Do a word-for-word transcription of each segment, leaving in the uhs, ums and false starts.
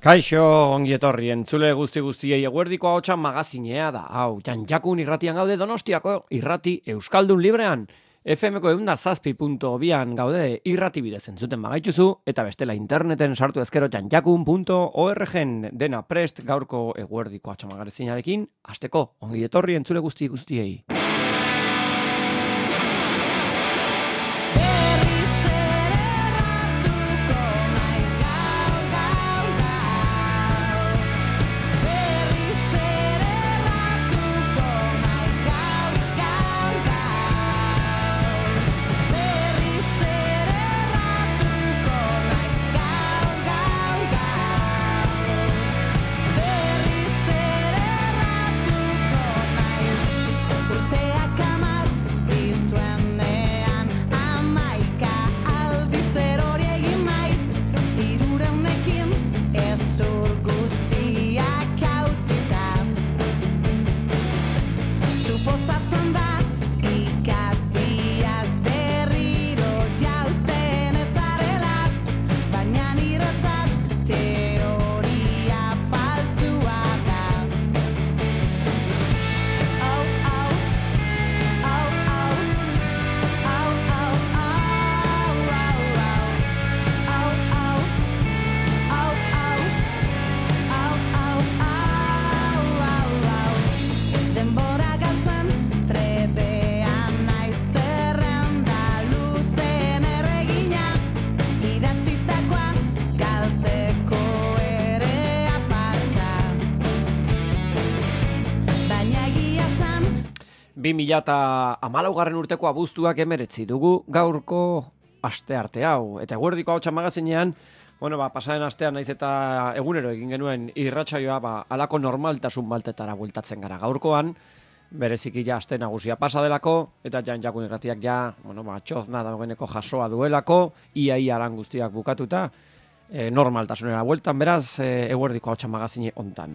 Kaixo, ongi etorri, entzule guzti guztiei eguerdiko ahotsa magazinea da. Hau, Janjakun irratian gaude Donostiako irrati Euskaldun librean. F M ko eunda zazpi punto bian gaude irrati bidez entzuten bagaituzu, eta bestela interneten sartu ezkero janjakun punto org dena prest gaurko eguerdiko ahotsa magazinarekin, hasteko ongi etorri entzule guzti guztiei. bi mila hamalaugarren urteko abuztuak emeretzi dugu gaurko aste arte hau. Eta eguerdiko ahotsa magazinean, bueno, ba, pasaren astean naiz eta egunero egin genuen irratsaioa, ba, alako normaltasun baltetara bueltatzen gara gaurkoan, bereziki ja aste nagusia pasa delako, eta Janjakun irratiak ja, bueno, ba, txozna dagoeneko jasoa duelako, iaia lan guztiak bukatuta, e, normaltasunera bueltan, beraz, e, eguerdiko ahotsa magazine hontan.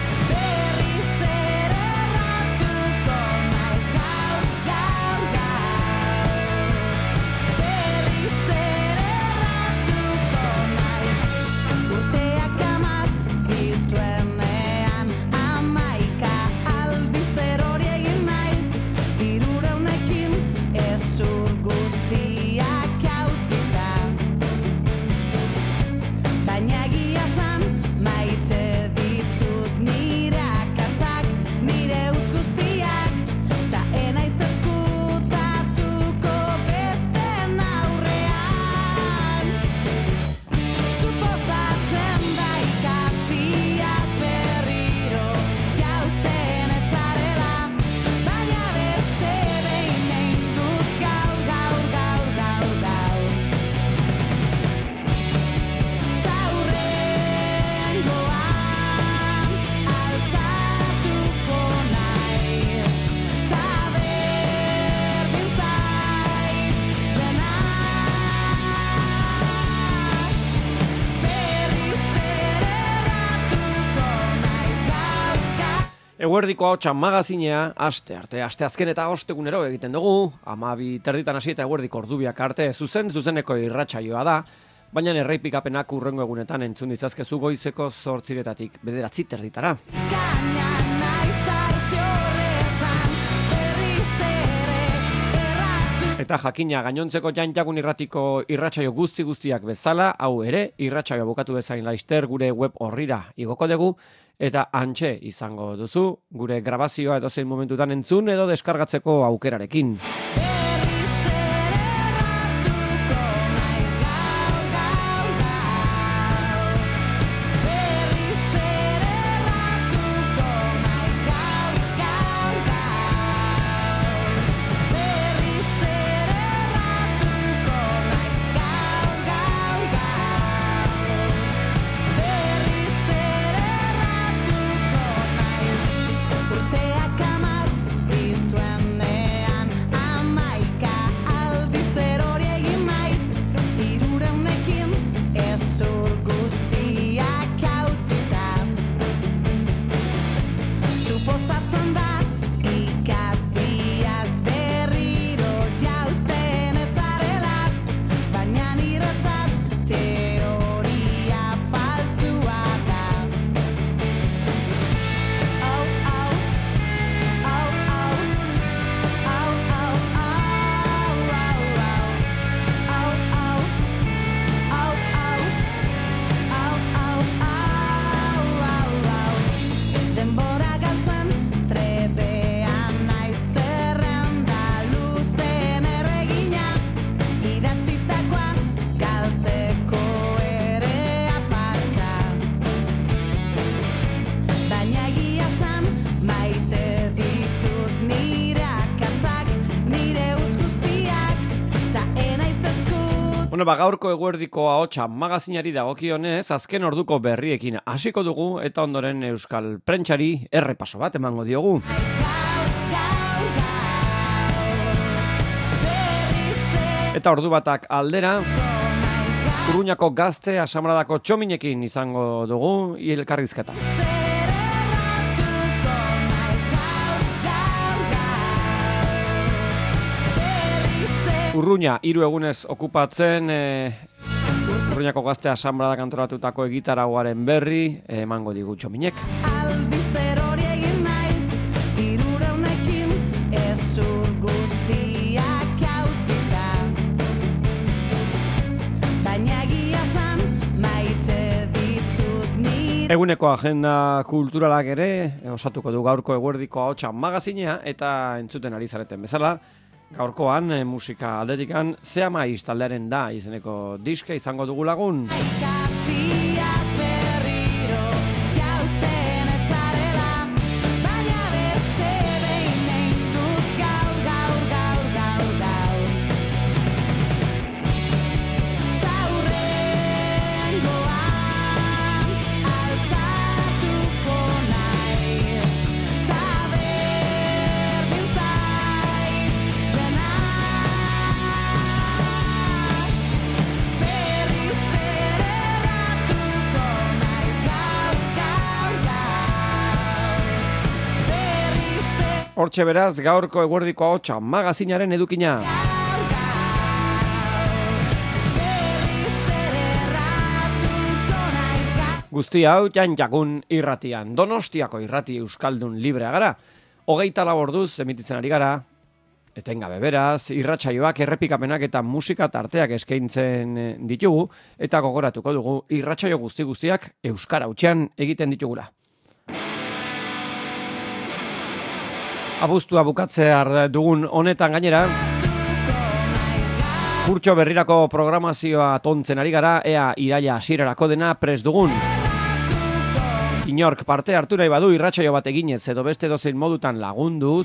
Eguerdiko ahotsa magazinea, aste arte, aste azken eta ostegunero egiten dugu, hamabi terditan hasi eta eguerdiko ordubiak arte zuzen zuzeneko irratsaioa da, baina erreipikapenak hurrengo egunetan entzun ditzazkezu goizeko zortziretatik bederatzi terditara. Eta jakina gainontzeko Janjakun irratiko irratsaio guzti guztiak bezala, hau ere, irratsaioa bukatu bezain laister gure web orrira igoko dugu, eta hantxe izango duzu, gure grabazioa edozein momentutan entzun edo deskargatzeko aukerarekin. Urteak amar dituen nean, amaik Bueno, ba, gaurko eguerdiko ahotsa magazinari dagokionez, azken orduko berriekin hasiko dugu eta ondoren euskal prentsari errepaso bat emango diogu. Eta ordu batak aldera, Urruñako gazte asamradako txominekin izango dugu elkarrizketa. Urruña hiru egunez okupatzen, e, Urruñako gazte asamradak antolatutako egitaragoaren berri emango digu txominek. Eguneko agenda kulturalak ere osatuko du gaurko eguerdiko ahotsa magazinea eta entzuten ari zareten bezala. Gaurkoan, e, musika aldetikan, Zeamaiz taldearen da izeneko diska izango dugu lagun. Hortxe beraz, gaurko eguerdiko ahotsa magazinaren edukina. Guzti hau Janjakun irratian, Donostiako irrati euskaldun librea gara. Hogeita lau orduz emititzen ari gara, etengabe beraz, irratsaioak, errepikapenak eta musika tarteak eskaintzen ditugu, eta gogoratuko dugu irratsaio guzti guztiak euskara hutsean egiten ditugula. Abuztua bukatzear dugun honetan gainera, kurtso berrirako programazioa tontzen ari gara, ea iraila hasierarako dena prest dugun. Inork parte hartu nahi badu irratsaio bat eginez edo beste dozein modutan lagunduz,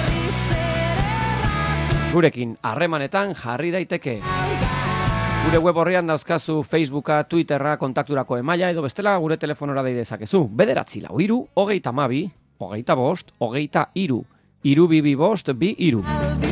gurekin harremanetan jarri daiteke. Gure web horrian dauzkazu Facebooka, Twitterra, kontakturako emaila edo bestela gure telefonora dei dezakezu. Bederatzi lau hiru, hogeita hamabi, hogeita bost, hogeita hiru. Iru bibi bost, bi iru.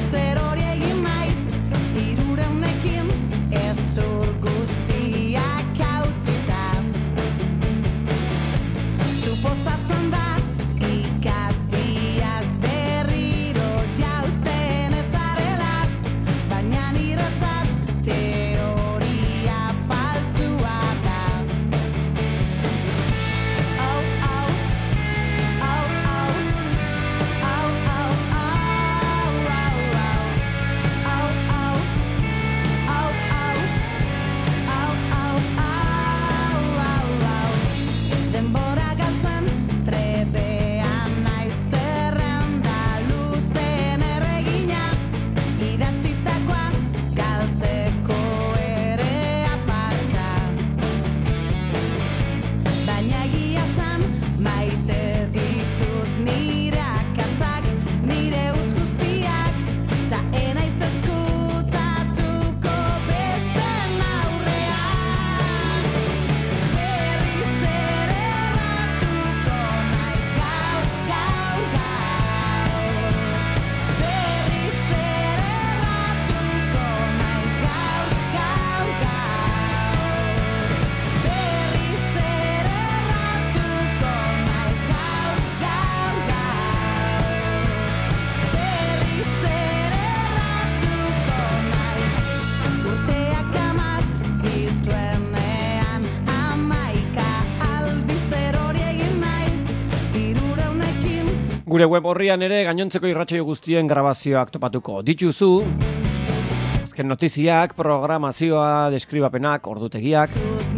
Gure web horrian ere gainontzeko irratsaio guztien grabazioak topatuko dituzu. Azken notiziak, programazioa, deskribapenak, ordutegiak.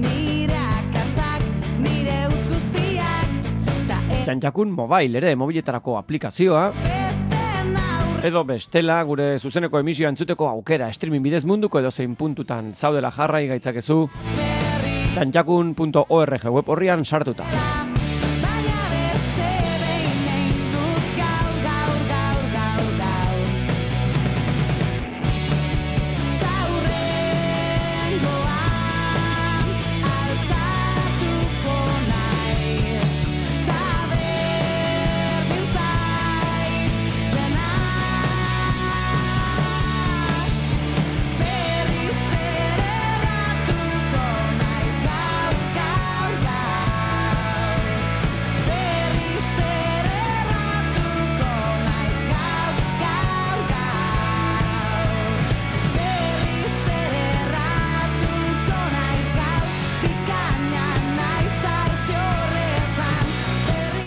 Janjakun mobile ere, mobiletarako aplikazioa. Edo bestela, gure zuzeneko emisioa entzuteko aukera streaming bidez munduko edo zein puntutan zaudela jarrai gaitzakezu. janjakun punto org web horrian sartuta.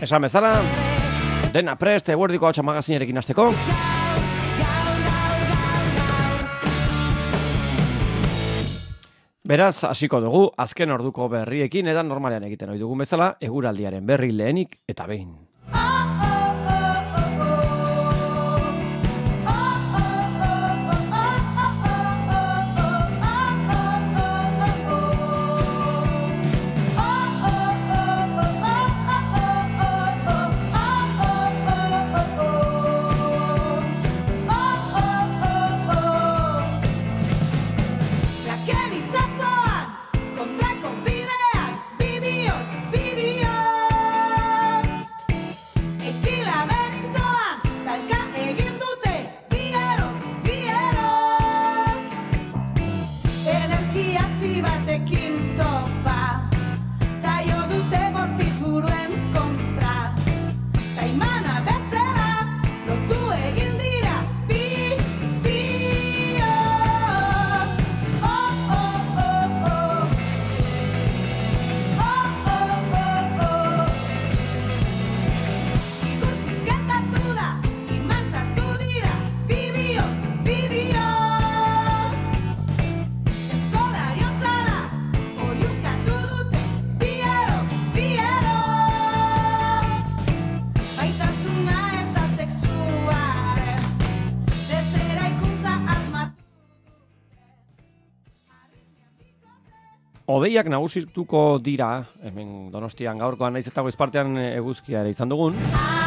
Esan bezala, dena prest, eguerdiko hautsa magazinerekin hasteko. Beraz, hasiko dugu, azken orduko berriekin, edan normalean egiten ohi dugun bezala, eguraldiaren berri lehenik eta behin. Odeiak nagusituko dira, hemen Donostian gaurkoan naiz eta goizpartean eguzkia ere izan dugun.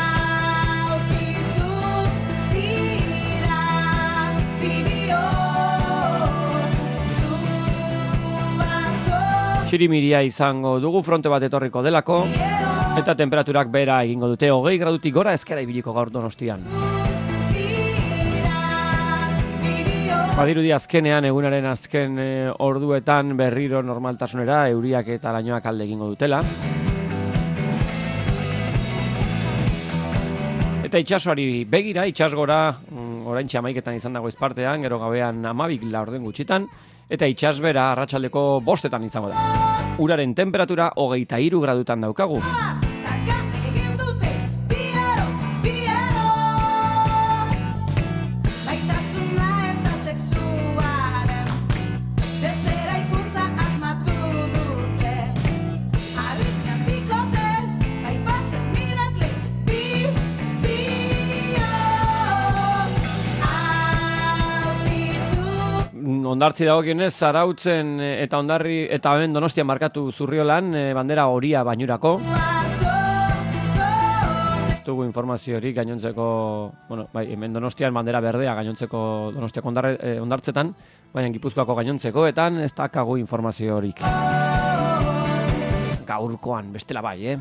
Txirimiria izango dugu, fronte bat etorriko delako, eta temperaturak bera egingo dute, hogei gradutik gora ezkera ibiliko gaur Donostian. Badirudi azkenean, egunaren azken e, orduetan berriro normaltasunera, euriak eta lainoak alde egingo dutela. Eta itsasoari begira, itsasgora, mm, oraintxe hamaiketan izan dago izpartean, gero gabean hamabik laurden gutxitan, eta itsasbera arratsaldeko bostetan izango da. Uraren temperatura hogeita hiru gradutan daukagu. Ondartzi dagokionez, Zarautzen eta Ondarri eta hemen Donostian markatu Zurriolan bandera horia bainurako. Ez dugu informaziorik gainontzeko, bueno, bai, hemen Donostian bandera berdea gainontzeko Donostiako ondarre, eh, ondartzetan, baina Gipuzkoako gainontzekoetan ez dakagu informaziorik. Gaurkoan bestela bai, eh?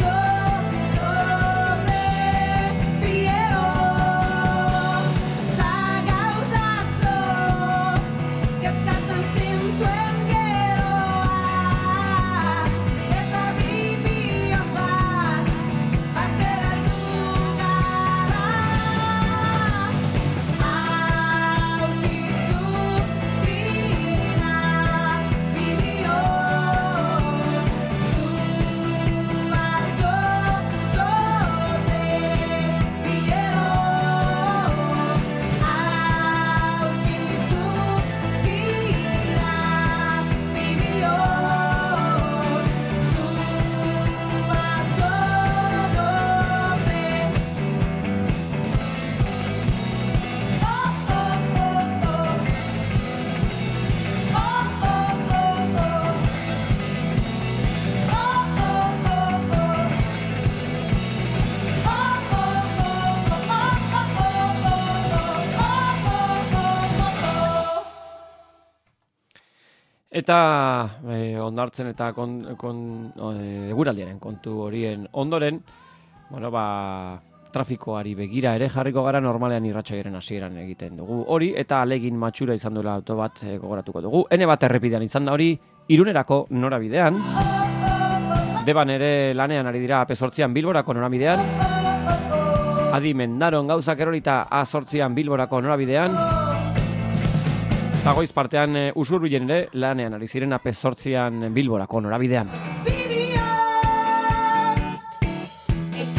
Eta eh, ondartzen eta kon, kon, eh, eguraldiaren kontu horien ondoren, bueno, ba, trafikoari begira ere jarriko gara normalean irratsaiaren hasieran egiten dugu hori, eta alegin matxura izan duela auto bat eh, gogoratuko dugu. Ene bat errepidean izan da hori, Irunerako norabidean, Deban ere lanean ari dira A P zortzian Bilborako norabidean, Adi Mendaron gauzak erorita A zortzian Bilborako norabidean, eta goiz partean e, Usurbilen ere lanean ari ziren A P zortzian Bilborako norabidean.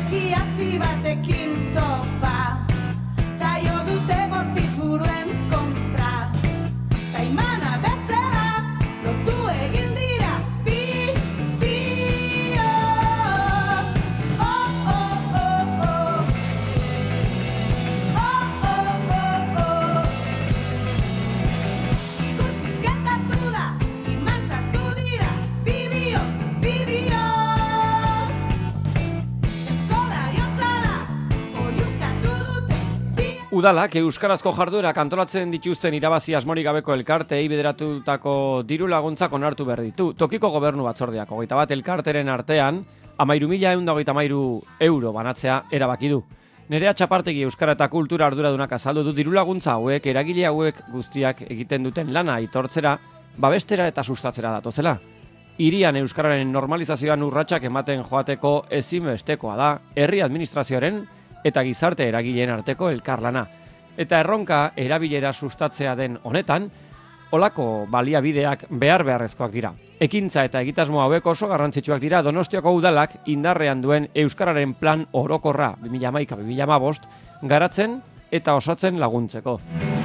energiazi batekin topa, ta jo dute bortiz buruen kontra, ta imana bezala lotu egin dira bi, bihotz. Oh, oh, oh, oh. Oh, oh, oh, oh. Ikurtziz gertatu da, imantatu dira bi bihotz, bi bihotz. Eskola diotzara, oiukatu dute bi. Udalak euskarazko jarduerak antolatzen dituzten irabazi asmorik gabeko elkarteei bideratutako diru laguntzak onartu behar ditu. Tokiko gobernu batzordeak hogeita bat elkarteren artean hamairu mila ehun eta hogeita hamairu euro banatzea erabaki du. Nerea Txapartegi euskara eta kultura arduradunak azaldu du diru laguntza hauek eragile hauek guztiak egiten duten lana aitortzera, babestera eta sustatzera datozela. Hirian euskararen normalizazioan urratsak ematen joateko ezinbestekoa da herri administrazioaren eta gizarte eragileen arteko elkarlana. Eta erronka erabilera sustatzea den honetan, olako baliabideak behar beharrezkoak dira. Ekintza eta egitasmo hauek oso garrantzitsuak dira Donostiako udalak indarrean duen euskararen plan orokorra bi mila hamaika bi mila hamabost garatzen eta osatzen laguntzeko.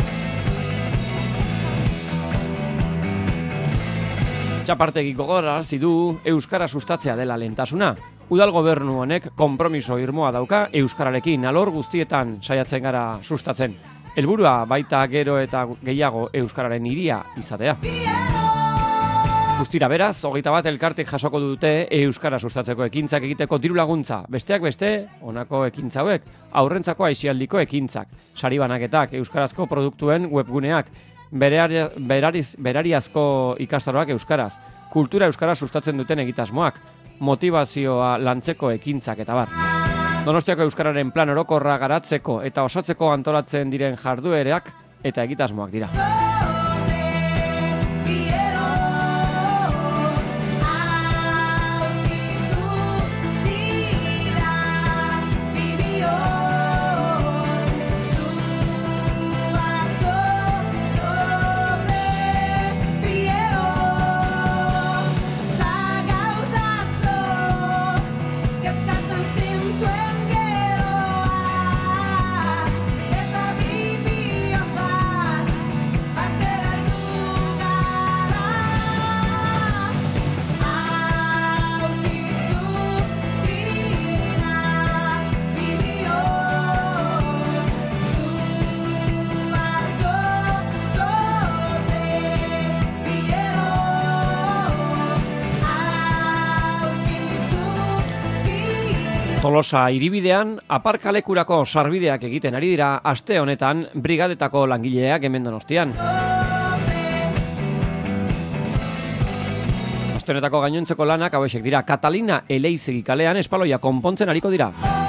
Txapartegi gogorarazi du euskara sustatzea dela lehentasuna. Udal gobernu honek konpromiso irmoa dauka euskararekin alor guztietan saiatzen gara sustatzen. Helburua baita gero eta gehiago euskararen hiria izatea. Guztira beraz, hogeita bat elkartek jasoko dute euskara sustatzeko ekintzak egiteko diru laguntza. Besteak beste, honako ekintza hauek, aurrentzako aisialdiko ekintzak, sari banaketak, euskarazko produktuen webguneak, berari, berariz, berariazko ikastaroak euskaraz, kultura euskara sustatzen duten egitasmoak, motivazioa lantzeko ekintzak eta bar. Donostiako euskararen plan orokorra garatzeko eta osatzeko antolatzen diren jarduerak eta egitasmoak dira. Tolosa hiribidean aparkalekurako sarbideak egiten ari dira aste honetan brigadetako langileak hemen Donostian. Aste honetako gainontzeko lanak hauexek dira. Katalina Eleizegi kalean espaloia konpontzen ariko dira.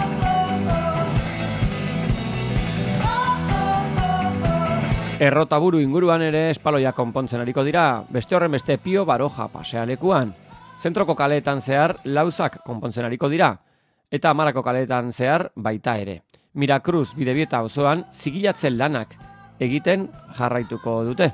Errotaburu inguruan ere espaloia konpontzen ariko dira. Beste horren beste Pio Baroja pasealekuan. Zentroko kaleetan zehar lauzak konpontzen ariko dira. Eta Amarako kaleetan zehar baita ere. Mirakruz Bidebieta auzoan zigilatzen lanak egiten jarraituko dute.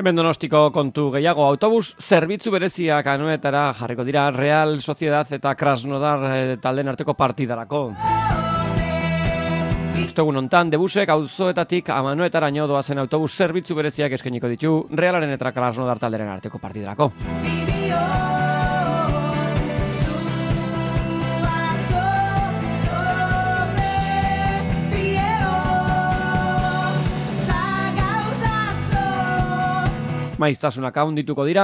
Hemen Donostiko kontu gehiago, autobus zerbitzu bereziak Anoetara jarriko dira Real Sociedad eta Krasnodar e, talden arteko partidarako. Ostegun hontan debusek auzoetatik Anoetaraino doazen autobus zerbitzu bereziak eskainiko ditu Realaren eta Krasnodar talderen arteko partidarako. Maiztasunak haundituko dira.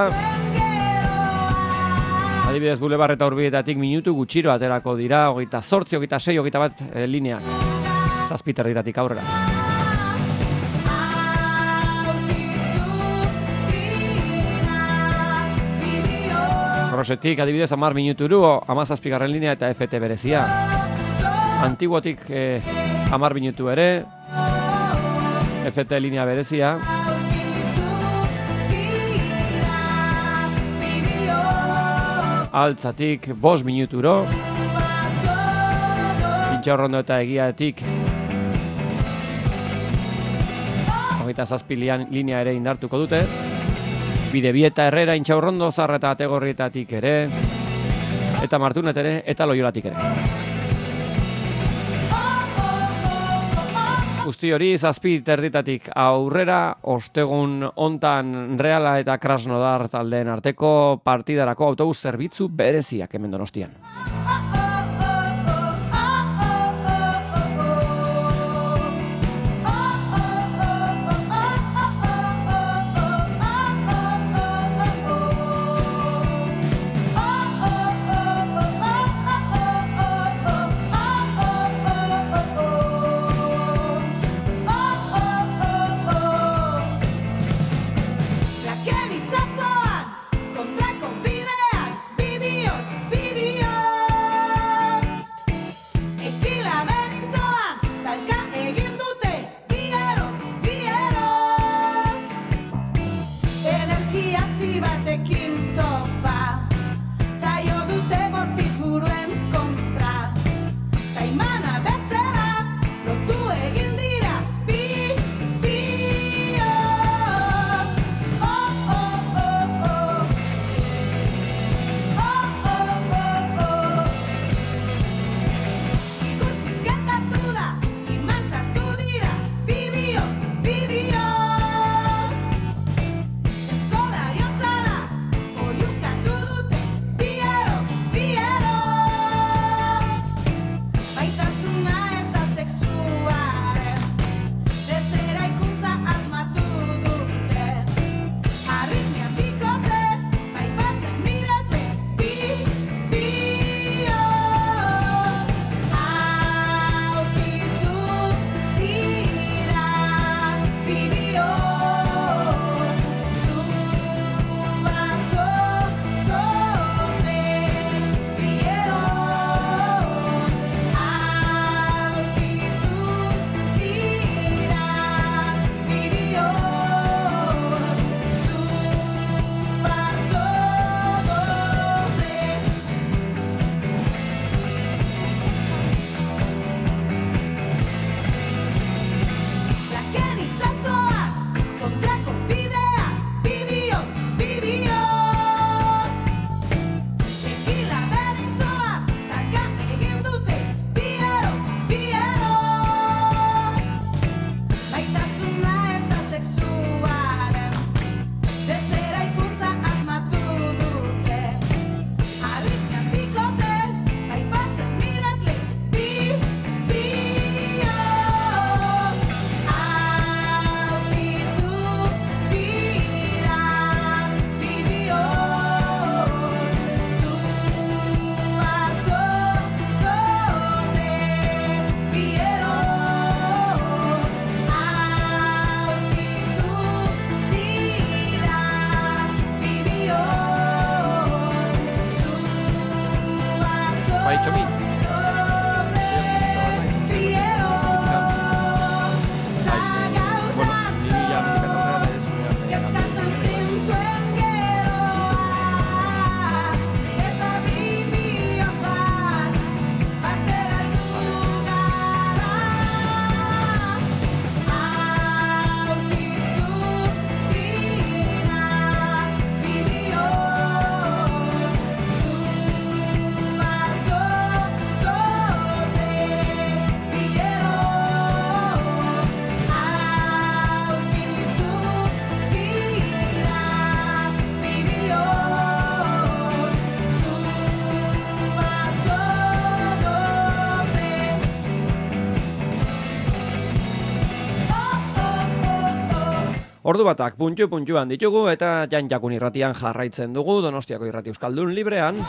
Adibidez, Bulebar eta Urbietatik minutu gutxiro aterako dira, hogeita zortzi, hogeita sei, hogeita bat e, lineak. Zazpiter diratik aurrera. Krosetik, adibidez, amar minuturu, amazazpigarren linea eta F T berezia. Antiguotik e, amar minutu ere, F T linea berezia. Altzatik bost minuturo, Intxaurrondo eta Egiatik hogeita zazpi linea ere indartuko dute, Bidebieta Herrera, Intxaurrondo, Zarra eta Ategorrietatik ere, eta Martunet ere, eta Loiolatik ere. Guzti hori zazpi terditatik aurrera, ostegun hontan Reala eta Krasnodar taldeen arteko partidarako autobus zerbitzu bereziak hemen Donostian. Ordu batak puntu-puntuan ditugu eta Jan Jakun irratian jarraitzen dugu Donostiako Irrati Euskaldun librean.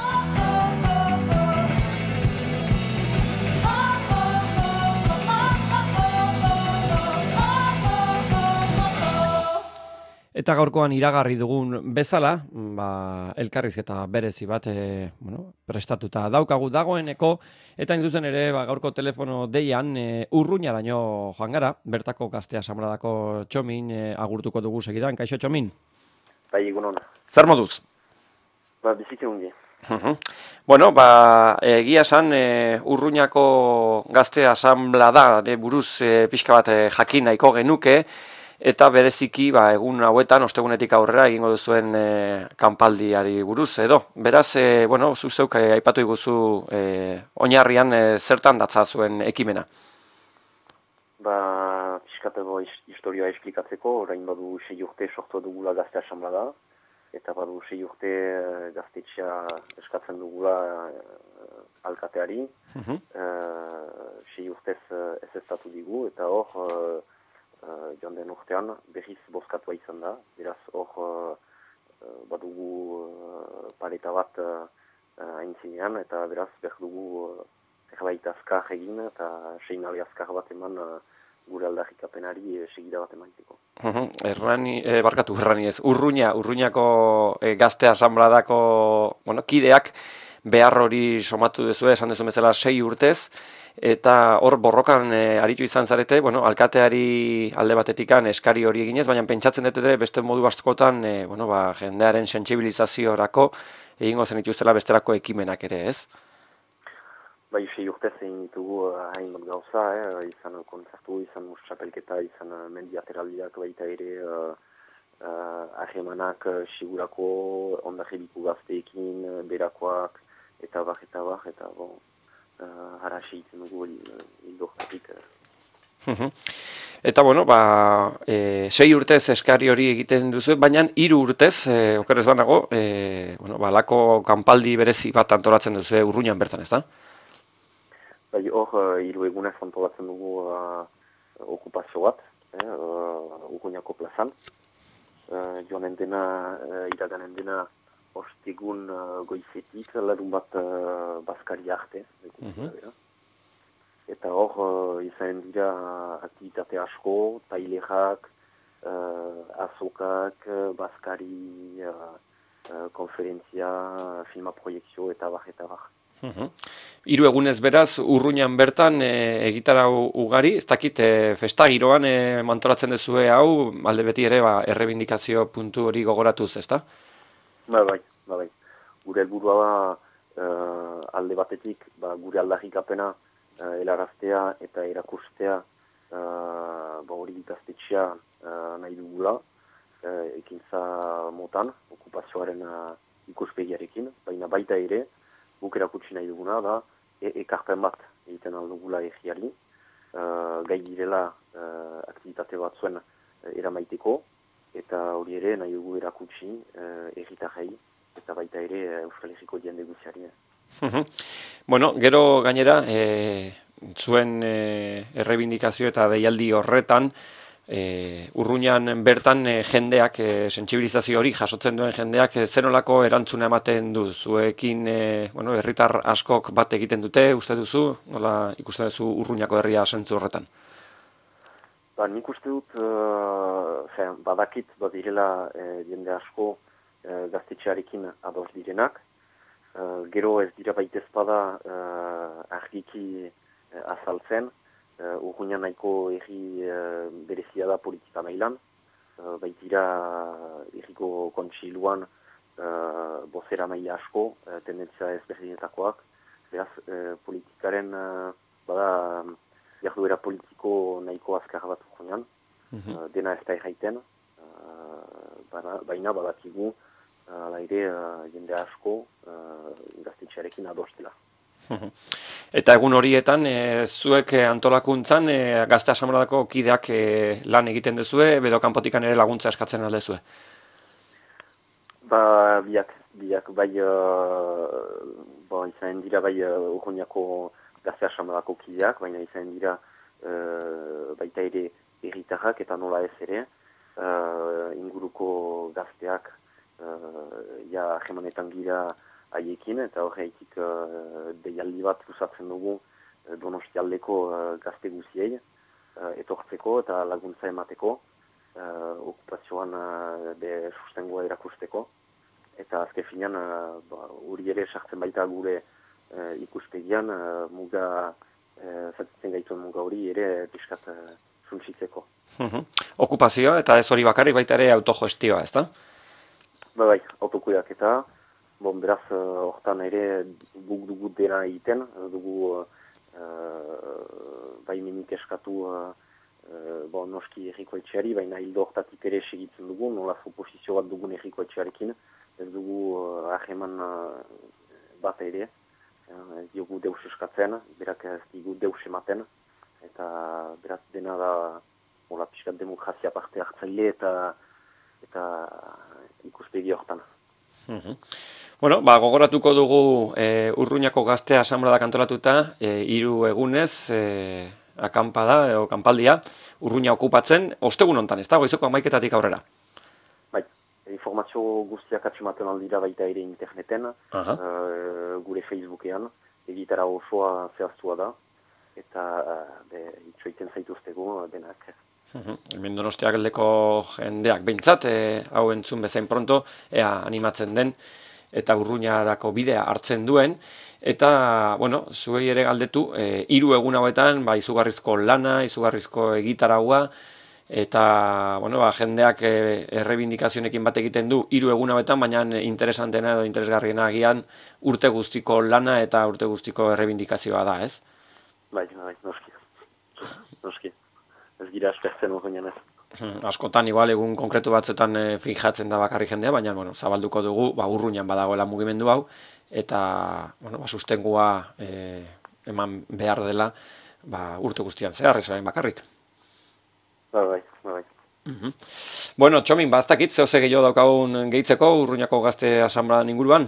Eta gaurkoan iragarri dugun bezala, ba, elkarrizketa berezi bat e, bueno, prestatuta daukagu dagoeneko, eta hain zuzen ere ba, gaurko telefono deian e, Urruñaraino joan gara, bertako Gazte Asanbladako Txomin e, agurtuko dugu segidan. Kaixo Txomin? Bai, egun hona. Zer moduz? Ba, biziki hungi. Uh-huh. Bueno, ba, egia esan e, Urruñako Gazte Asanblada de buruz e, pixka bat e, jakin nahiko genuke, eta bereziki ba, egun hauetan, ostegunetik aurrera egingo duzuen e, kanpaldiari buruz edo. Beraz, e, bueno, zuzeuk e, aipatu iguzu e, oinarrian e, zertan datza zuen ekimena. Ba, pixkatego historioa esplikatzeko, orain badu sei urte sortu dugula Gazte Asanblada, eta badu sei urte e, gaztetxea eskatzen dugula e, alkateari, uh-huh. e, sei urtez ez eztatu digu, eta hor, e, Uh, joan den urtean berriz bozkatua izan da, beraz hor uh, uh, badugu uh, paleta bat uh, uh, aintzinean, eta beraz behar dugu uh, zerbait azkar egin, eta seinale azkar bat eman uh, gure aldarrikapenari uh, segida bat emaiteko. Uh-huh. Errani, eh, barkatu, errani ez, Urruña, Urruñako eh, Gazte Asanbladako bueno, kideak behar hori somatu duzu, esan duzu bezala sei urtez, eta hor borrokan e, aritu izan zarete, bueno, alkateari alde batetikan eskari hori eginez, baina pentsatzen dut beste modu askotan e, bueno, ba, jendearen sentsibilizaziorako egingo zen dituztela bestelako ekimenak ere, ez? Bai, sei urtez egin ditugu hainbat gauza, eh? Izan kontzertu, izan txapelketa, izan mendiateraldiak baita ere uh, uh, ahemanak uh, sigurako ondajebiku gazteekin, uh, berakoak, eta bar, eta bar, eta bon, Uh, harasi itzen dugu hildortatik. Uh. Eta bueno, ba, e, sei urtez eskari hori egiten duzu, baina hiru urtez, e, okerrez banago, e, bueno, ba, lako kanpaldi berezi bat antolatzen duzu Urruñan bertan, ez da? Bai, hor, uh, hiru egunez antolatzen dugu uh, okupazio bat, eh, uh, Urruñako plazan. Uh, joanen dena, uh, iraganen dena, ostegun uh, goizetik, larun bat uh, Baskari arte. Uh-huh. Eta hor, uh, izan dira aktivitate asko, tailerak, uh, azokak, Baskari, uh, uh, konferentzia, filma proiektzio, eta bar, eta bar. Uh-huh. Hiru egunez beraz, Urruñan bertan e, egitarau ugari, ez dakit e, festa giroan e, mantolatzen duzue hau, alde beti ere ba, errebindikazio puntu hori gogoratuz, ezta? Ba, bai, ba, bai. Gure helburua da uh, alde batetik, ba, gure aldarrikapena uh, helaraztea eta erakustea uh, ba, hori gaztetxea uh, nahi dugula, uh, ekintza motan, okupazioaren uh, ikuspegiarekin, baina baita ere, guk erakutsi nahi duguna da, e ekarpen bat egiten aldugula egiari, uh, gai direla uh, aktivitate bat zuen uh, eramaiteko, eta hori ere nahi dugu erakutsi uh, erritarrei, eta baita ere Euskal Herriko jende guztiari. Bueno, gero gainera, e, zuen e, errebindikazio eta deialdi horretan, e, Urruñan bertan e, jendeak, e, sentsibilizazio hori jasotzen duen jendeak, e, zenolako erantzuna ematen du, zuekin, e, bueno, herritar askok bat egiten dute, uste duzu, nola ikusten duzu Urruñako herria sentzu horretan? Ba, nik uste dut, uh, fe, badakit, badirela eh, jende asko eh, gaztetxearekin ados direnak. Uh, gero ez dira baita ezpada uh, argiki uh, azaltzen. Uh, Urruñan nahiko erri uh, berezia da politika mailan. Uh, baitira erriko kontsiluan uh, bozera maila asko, uh, tendentzia ezberdinetakoak. Beraz, uh, politikaren uh, bada... jarduera politiko nahiko azkar bat urruñan, uh-huh. uh, dena ez da erraiten, uh, baina badakigu, ala uh, ere uh, jende asko uh, gaztetxearekin adostela. Uh-huh. Eta egun horietan, e, zuek antolakuntzan, e, Gazte Asanbladako kideak e, lan egiten duzue, edo kanpotikan ere laguntza eskatzen aldezue? Ba, biak, biak, bai, uh, ba, izan dira bai uh, urruñako Gazte Asanbladako kideak, baina izan dira uh, baita ere herritarrak eta nola ez ere. uh, inguruko gazteak uh, ja jemanetan gira haiekin, eta horreitik uh, deialdi bat luzatzen dugu uh, Donostialdeko uh, gazte guziei uh, etortzeko eta laguntza emateko, uh, okupazioan uh, be sustengoa erakusteko, eta azken finean uh, ba, hori ere sartzen baita gure uh, ikuspegian uh, muga uh, zatitzen gaituen muga hori ere piskat uh, suntsitzeko. Mhm. Okupazioa eta ez hori bakarrik baita ere autogestioa, ezta? Ba bai, autokudeaketa, bon, beraz, hortan ere guk dugu dena egiten, dugu uh, baimenik eskatu uh, uh, bon, noski erriko etxeari, baina hildo hortatik ere segitzen dugu, nolaz oposizio bat dugun erriko etxearekin, ez dugu uh, aheman uh, bat ere, uh, ez diogu deus eskatzen, berak ez digu deus ematen, eta beraz dena da hola pixkat demokrazia parte hartzaile eta eta ikuspegi hortan. Mhm. Bueno, ba, gogoratuko dugu e, Urruñako Gaztea Asanblada antolatuta, e, hiru egunez, e, akampada edo kanpaldia, Urruña okupatzen, ostegun hontan, ez da, goizeko hamaiketatik aurrera. Bai, informazio guztiak atxematen aldira baita ere interneten, uh, gure Facebookean, egitara osoa zehaztua da, eta be, itxoiten zaituztegu denak. Uhum. Hemen Donostiak aldeko jendeak behintzat, e, hau entzun bezain pronto, ea animatzen den, eta Urruñarako bidea hartzen duen, eta, bueno, zuei ere galdetu, e, hiru egun hauetan, ba, izugarrizko lana, izugarrizko egitaraua, eta, bueno, ba, jendeak e, errebindikazionekin bat egiten du, hiru egun hauetan, baina interesantena edo interesgarriena agian urte guztiko lana eta urte guztiko errebindikazioa da, ez? Bai, bai, noski. Noski. Ez gira aspertzen urruñan ez. Askotan, igual, egun konkretu batzuetan e, fijatzen da bakarri jendea, baina, bueno, zabalduko dugu, ba, Urruñan badagoela mugimendu hau, eta, bueno, ba, sustengua e, eman behar dela, ba, urte guztian zehar, ez bakarrik. Ba, bai, ba, bai. Uhum. Bueno, Txomin, ba, ez dakit, zeo ze gehiago daukagun gehitzeko Urruñako Gazte Asanbladan inguruan?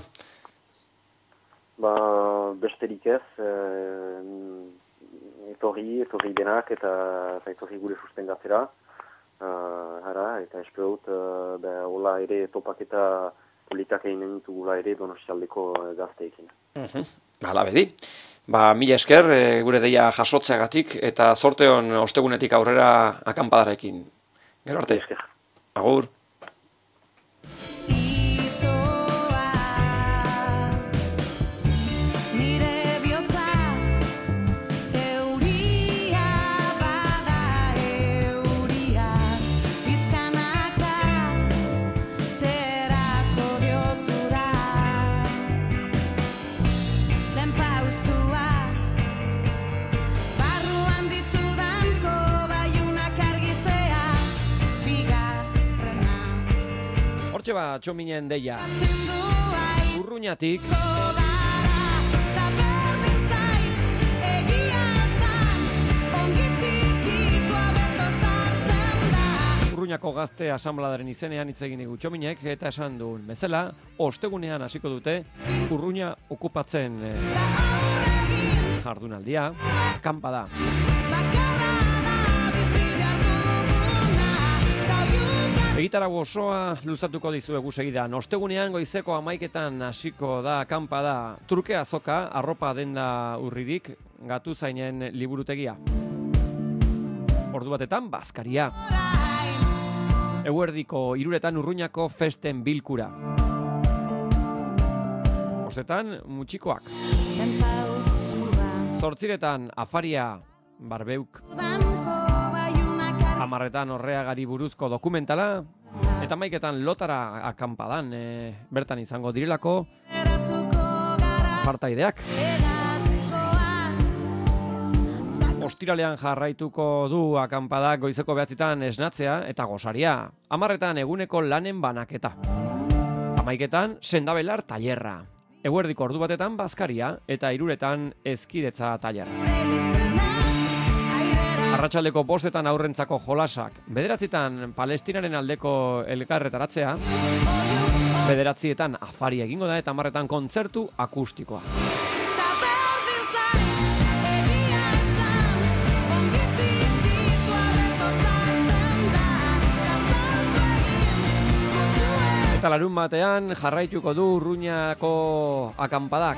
Ba, besterik ez, eh, etorri, etorri denak eta, eta etorri gure sustengatzera, uh, ara, eta espero dut, uh, be, hola ere topaketa politak eginen ditugula ere Donostialdeko gazteekin. Uhum. Hala bedi. Ba, mila esker, e, gure deia jasotzeagatik, eta zorte hon ostegunetik aurrera akanpadarekin. Gero arte. Esker. Agur. Hortxe ba, Txominen deia. Urruñatik. Urruñako Gazte Asanbladaren izenean hitz egin digu Txominek, eta esan duen bezala, ostegunean hasiko dute Urruña okupatzen eh, jardunaldia, kanpada. Egitarau osoa luzatuko dizuegu segidan. Ostegunean goizeko hamaiketan hasiko da kanpada truke azoka, arropa denda urririk, gatu zainen liburutegia. Ordu batetan, bazkaria. Eguerdiko hiruretan Urruñako festen bilkura. Bostetan, mutxikoak. Zortziretan, afaria, barbeuk. Hamarretan horreagari buruzko dokumentala, eta maiketan lotara akanpadan e, bertan izango direlako partaideak. Ostiralean jarraituko du akanpadak goizeko behatzitan esnatzea eta gosaria. Hamarretan eguneko lanen banaketa. Hamaiketan sendabelar tailerra. Eguerdiko ordu batetan bazkaria eta hiruretan ezkidetza tailerra. Arratsaldeko bostetan aurrentzako jolasak, bederatzitan Palestinaren aldeko elkarretaratzea, bederatzietan afari egingo da eta hamarretan kontzertu akustikoa. Eta larun batean jarraituko du Urruñako akampadak.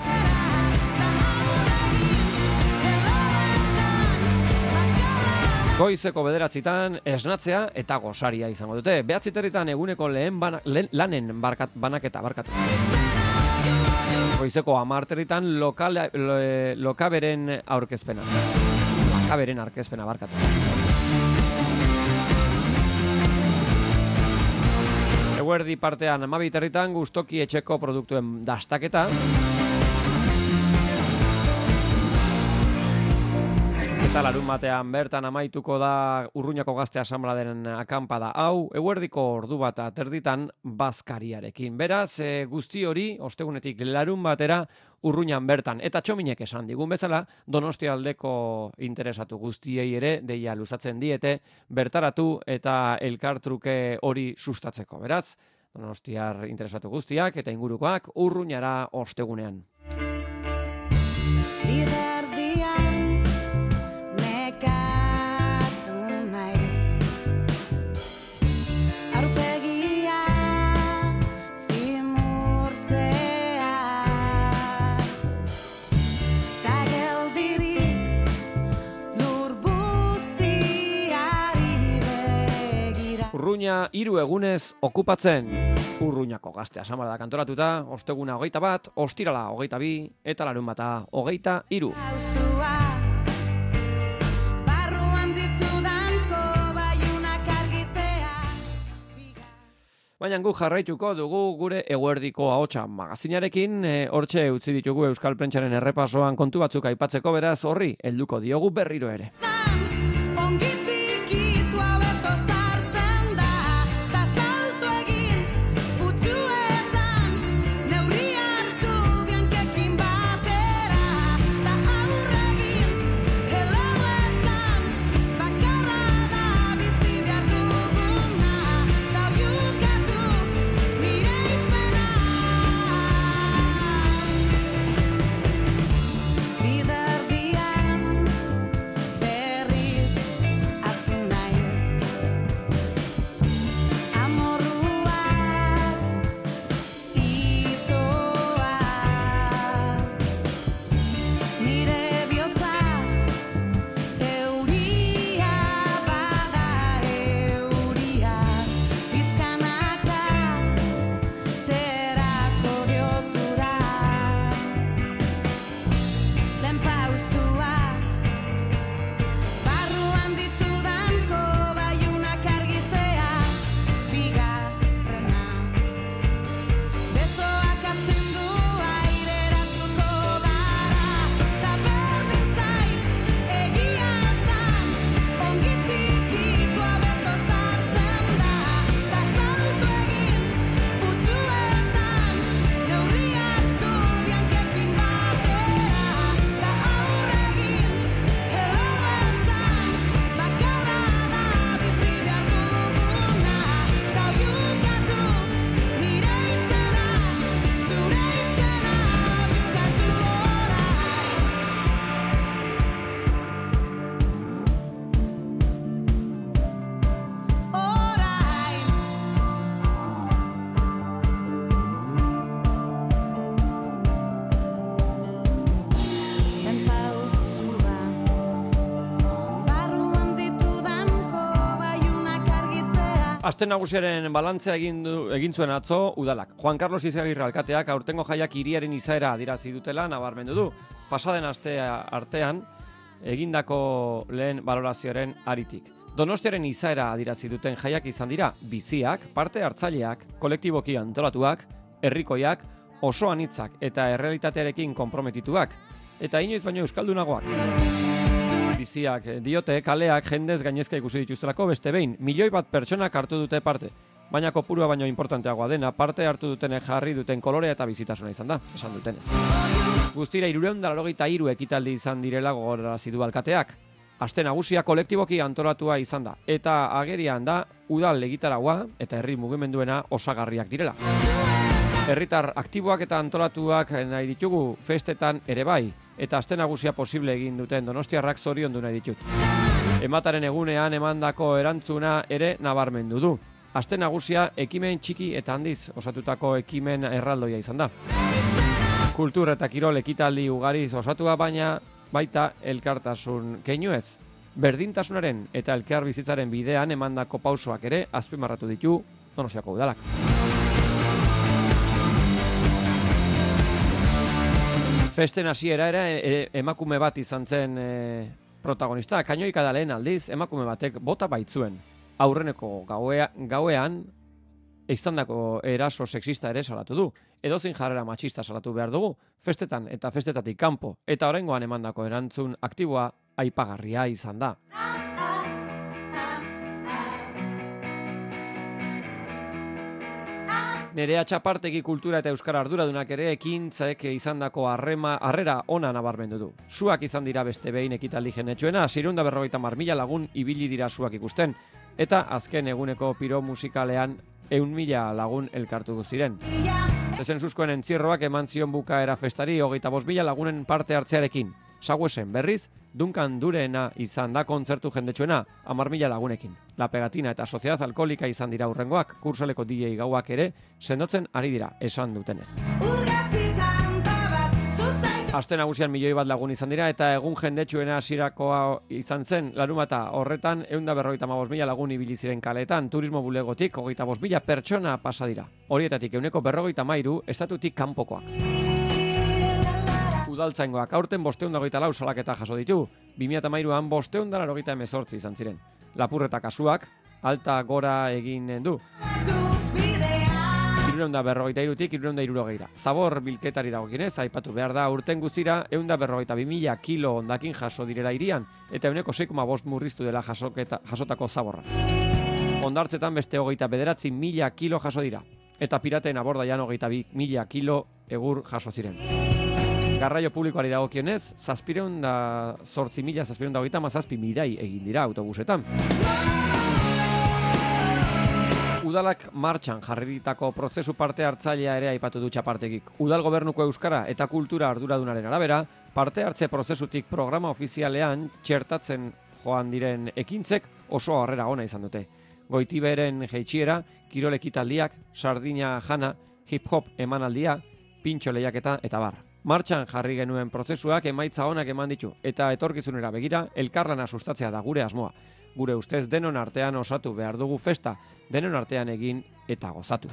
Goizeko bederatzitan esnatzea eta gosaria izango dute. Behatziterritan eguneko lehen bana, lehen, lanen barkat, banaketa barkatu. Goizeko amarterritan lokal, lo, lokaberen aurkezpena. Lokaberen aurkezpena barkatu. Eguerdi partean amabiterritan gustoki etxeko produktuen dastaketa. Eta larun batean bertan amaituko da Urruñako Gazte Asanbladaren akampada hau, eguerdiko ordu bat aterditan bazkariarekin. Beraz, e, guzti hori, ostegunetik larun batera Urruñan bertan. Eta txominek esan digun bezala, Donostialdeko interesatu guztiei ere, deia luzatzen diete, bertaratu eta elkartruke hori sustatzeko. Beraz, Donostiar interesatu guztiak eta ingurukoak Urruñara ostegunean. Urruña hiru egunez okupatzen. Urruñako Gazte Asanblada kantoratuta, osteguna hogeita bat, ostirala hogeita bi, eta larun bata hogeita hiru. Baina gu jarraituko dugu gure eguerdiko ahotsa magazinarekin, e, hortxe utzi ditugu Euskal Prentsaren errepasoan kontu batzuk aipatzeko, beraz horri helduko diogu berriro ere. Aste nagusiaren balantzea egin, du, egin zuen atzo udalak. Juan Carlos Izagirre alkateak aurtengo jaiak hiriaren izaera adirazi dutela nabarmendu du. Pasaden astea artean egindako lehen balorazioaren aritik. Donostiaren izaera adirazi duten jaiak izan dira biziak, parte hartzaileak, kolektiboki antolatuak, herrikoiak, oso anitzak eta errealitatearekin konprometituak, eta inoiz baino euskaldunagoak. Biziak diote kaleak jendez gainezka ikusi dituztelako beste behin, milioi bat pertsonak hartu dute parte, baina kopurua baino importanteagoa dena parte hartu duten jarri duten kolorea eta bizitasuna izan da, esan dutenez. Guztira hirurehun eta laurogeita hiru ekitaldi izan direla gogorarazi du alkateak. Aste nagusia kolektiboki antolatua izan da, eta agerian da udal egitaragua eta herri mugimenduena osagarriak direla. Herritar aktiboak eta antolatuak nahi ditugu festetan ere bai, eta aste nagusia posible egin duten donostiarrak zoriondu nahi ditut. Emataren egunean emandako erantzuna ere nabarmendu du. Aste nagusia ekimen txiki eta handiz osatutako ekimen erraldoia izan da. Kultur eta kirol ekitaldi ugariz osatua, baina baita elkartasun keinuez. Berdintasunaren eta elkar bizitzaren bidean emandako pausoak ere azpimarratu ditu Donostiako udalak. Festen hasiera ere emakume bat izan zen e, protagonista. Kainoika da lehen aldiz emakume batek bota baitzuen. Aurreneko gaue, gauean izandako eraso sexista ere salatu du. Edozein jarrera matxista salatu behar dugu, festetan eta festetatik kanpo, eta oraingoan emandako erantzun aktiboa aipagarria izan da. Nerea Txapartegi kultura eta euskara arduradunak ere ekintzek izandako harrema harrera ona nabarmendu du. Suak izan dira beste behin ekitaldi jendetsuena, seiehun eta berrogeita hamar mila lagun ibili dira suak ikusten, eta azken eguneko piro musikalean ehun mila lagun elkartu ziren. Zezen Suskoen entzierroak eman zion bukaera festari hogeita bost mila lagunen parte hartzearekin. Saguesen berriz, Duncan Durena izan da kontzertu jendetsuena, hamar mila lagunekin. La Pegatina eta Sociedad Alkolika izan dira hurrengoak, kursaleko D J gauak ere sendotzen ari dira, esan dutenez. Aste nagusian milioi bat lagun izan dira eta egun jendetsuena hasirakoa izan zen larunbata horretan ehun eta berrogeita hamabost mila lagun ibili ziren kaleetan, turismo bulegotik hogeita bost mila pertsona pasa dira. Horietatik ehuneko berrogeita hamairu estatutik kanpokoak. Udaltzaingoak aurten bosteun dagoita lau salaketa jaso ditu, bi mila hamairuan bosteun da larogeita hemezortzi izan ziren. Lapurreta kasuak alta gora egin du. Hirurehun eta berrogeita hirutik hirurehun eta hirurogeira. Zabor bilketari dagokienez, aipatu behar da urten guztira ehun eta berrogeita bi mila kilo hondakin jaso direla hirian, eta ehuneko sei koma bost murriztu dela jasoketa, jasotako zaborra. Hondartzetan beste hogeita bederatzi mila kilo jaso dira, eta piraten abordaian hogeita bi mila kilo egur jaso ziren. Garraio publikoari dagokionez, zazpireun da zortzi mila, zazpireun da hogeita mazazpi midai egin dira autobusetan. Udalak martxan jarritako prozesu parte hartzailea ere aipatu du Txapartegik. Udal gobernuko euskara eta kultura arduradunaren arabera, parte hartze prozesutik programa ofizialean txertatzen joan diren ekintzek oso harrera ona izan dute. Goitiberen jeitsiera, kirol ekitaldiak, sardina jana, hip-hop emanaldia, pintxo lehiaketa eta bar. Martxan jarri genuen prozesuak emaitza onak eman ditu eta etorkizunera begira elkarlana sustatzea da gure asmoa. Gure ustez denon artean osatu behar dugu festa, denon artean egin eta gozatu.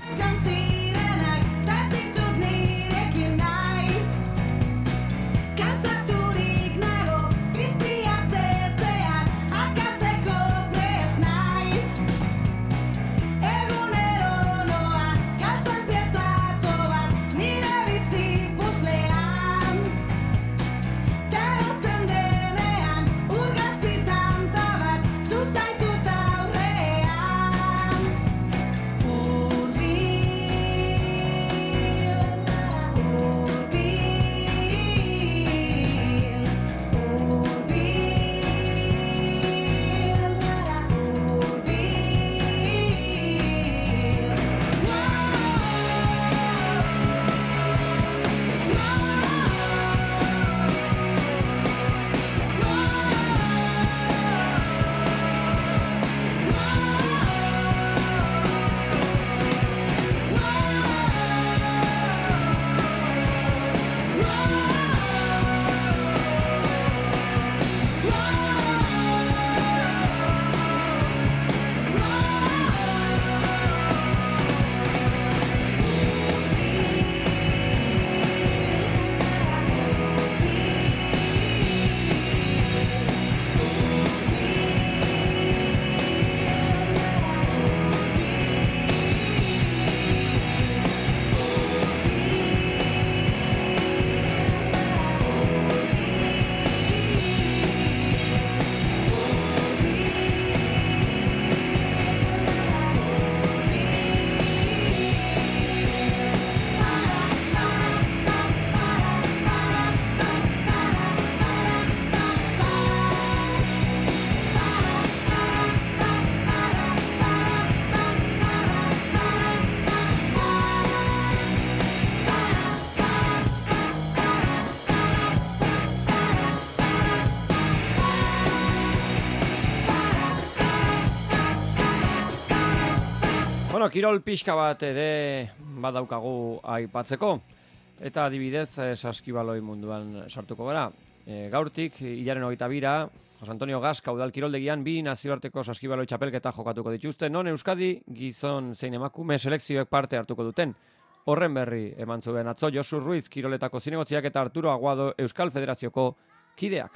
Bueno, kirol pixka bat ere badaukagu aipatzeko, eta adibidez eh, saskibaloi munduan sartuko gara. E, gaurtik, hilaren hogeita bira, Jose Antonio Gasca udal kiroldegian bi nazioarteko saskibaloi txapelketa jokatuko dituzte, non Euskadi gizon zein emakume selekzioek parte hartuko duten. Horren berri eman zuen atzo Josu Ruiz kiroletako zinegotziak eta Arturo Aguado Euskal Federazioko kideak.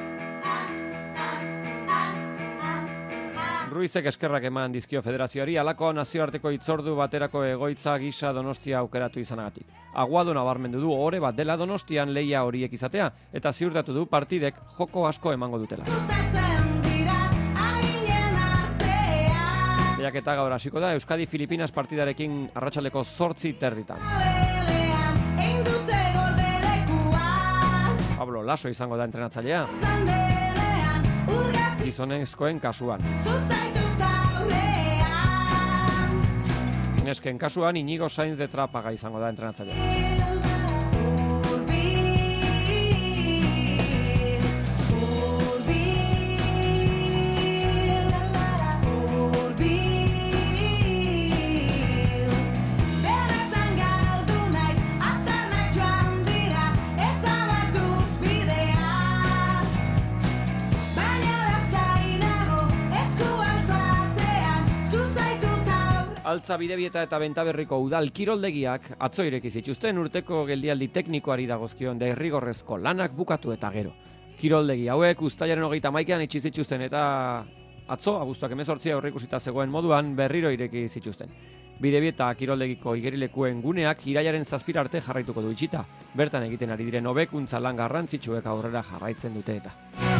Ruizek eskerrak eman dizkio federazioari halako nazioarteko hitzordu baterako egoitza gisa Donostia aukeratu izanagatik. Aguado nabarmendu du ohore bat dela Donostian leia horiek izatea eta ziurtatu du partidek joko asko emango dutela. Lehiaketa gaur hasiko da Euskadi Filipinas partidarekin arratsaldeko zortzi terditan. Pablo Laso izango da entrenatzailea. Gizonezkoen kasuan. Nesken kasuan Inigo Sainz de Trápaga izango da entrenatzailea. Altza Bidebieta eta Bentaberriko udal kiroldegiak atzo ireki zituzten urteko geldialdi teknikoari dagozkion derrigorrezko lanak bukatu eta gero. Kiroldegi hauek uztailaren hogeita hamaikaan itxi zituzten eta atzo abuztuak hemezortzia aurreikusita zegoen moduan berriro ireki zituzten. Bidebieta kiroldegiko igerilekuen guneak irailaren zazpira arte jarraituko du itxita. Bertan egiten ari diren hobekuntza lan garrantzitsuek aurrera jarraitzen dute eta.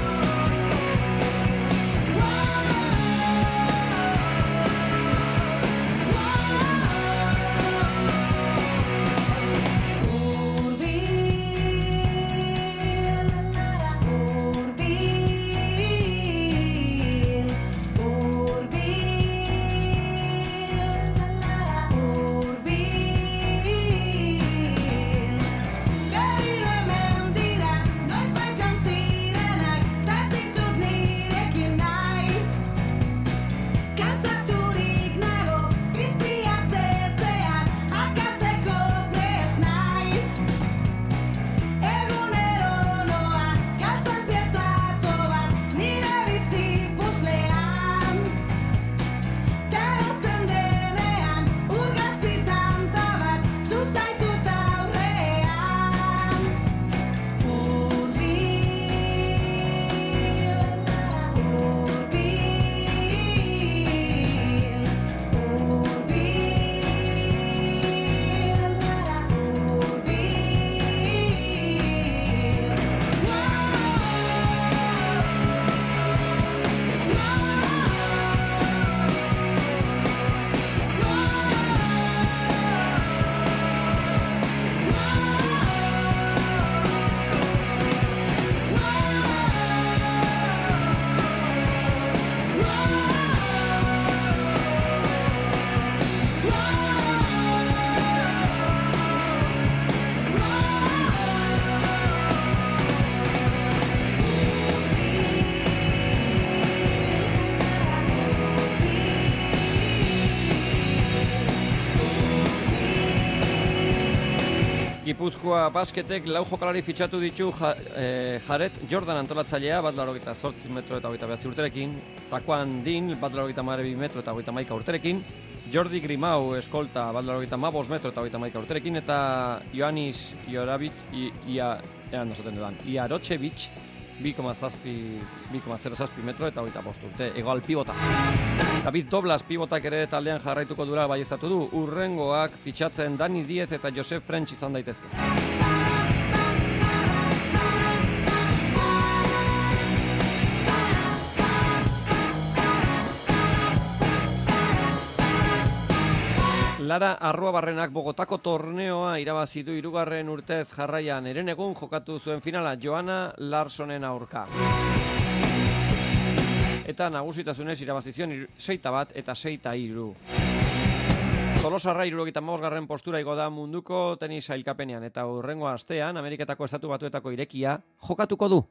Gipuzkoa basketek lau jokalari fitxatu ditu ja, e, Jaret Jordan antolatzailea bat laurogeita zortzi metro eta hogeita bederatzi urterekin, Takuan Din bat laurogeita hamabi metro eta hogeita hamaika urterekin, Jordi Grimau eskolta bat laurogeita hamabost metro eta hogeita hamaika urterekin, eta Ioannis Iorabic ia eran dosaten dudan, Iarotsevich bi koma zero zazpi metro eta hogeita bost urte, egoal pibota. David Doblas pibotak ere taldean jarraituko dura baieztatu du, urrengoak fitxatzen Dani Diez eta Josef French izan daitezke. Lara Arruabarrenak Bogotako torneoa irabazi du hirugarren urtez jarraian, eren egun jokatu zuen finala Joana Larsonen aurka. Eta nagusitasunez irabazizion seita bat eta seita hiru. Tolosarra hirurogeita hamabosgarren postura igo da munduko tenis sailkapenean eta hurrengo astean Ameriketako Estatu Batuetako irekia jokatuko du.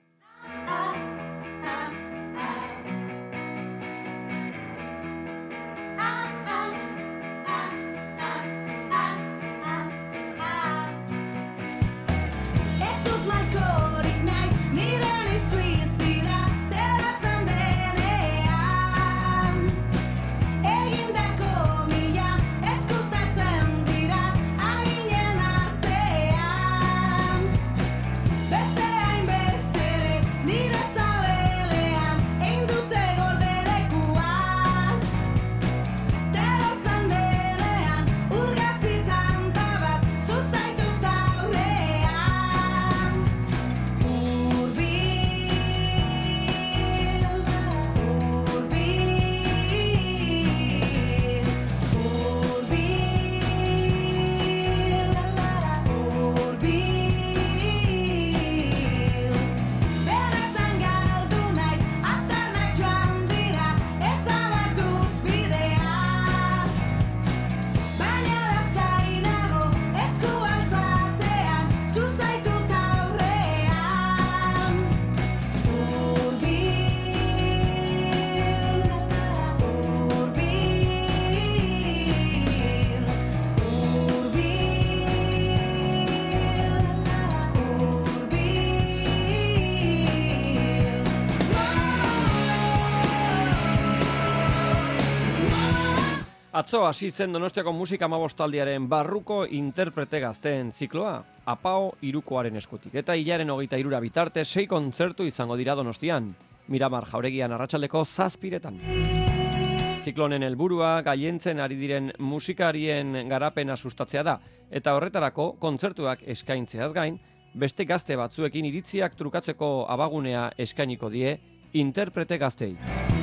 Atzo hasi zen Donostiako musika hamabostaldiaren barruko interprete gazteen zikloa, Apao hirukoaren eskutik. Eta hilaren hogeita hirura bitarte, sei kontzertu izango dira Donostian, Miramar Jauregian arratsaleko zazpiretan. Ziklonen helburua gailentzen ari diren musikarien garapena sustatzea da, eta horretarako kontzertuak eskaintzeaz gain, beste gazte batzuekin iritziak trukatzeko abagunea eskainiko die interprete gaztei.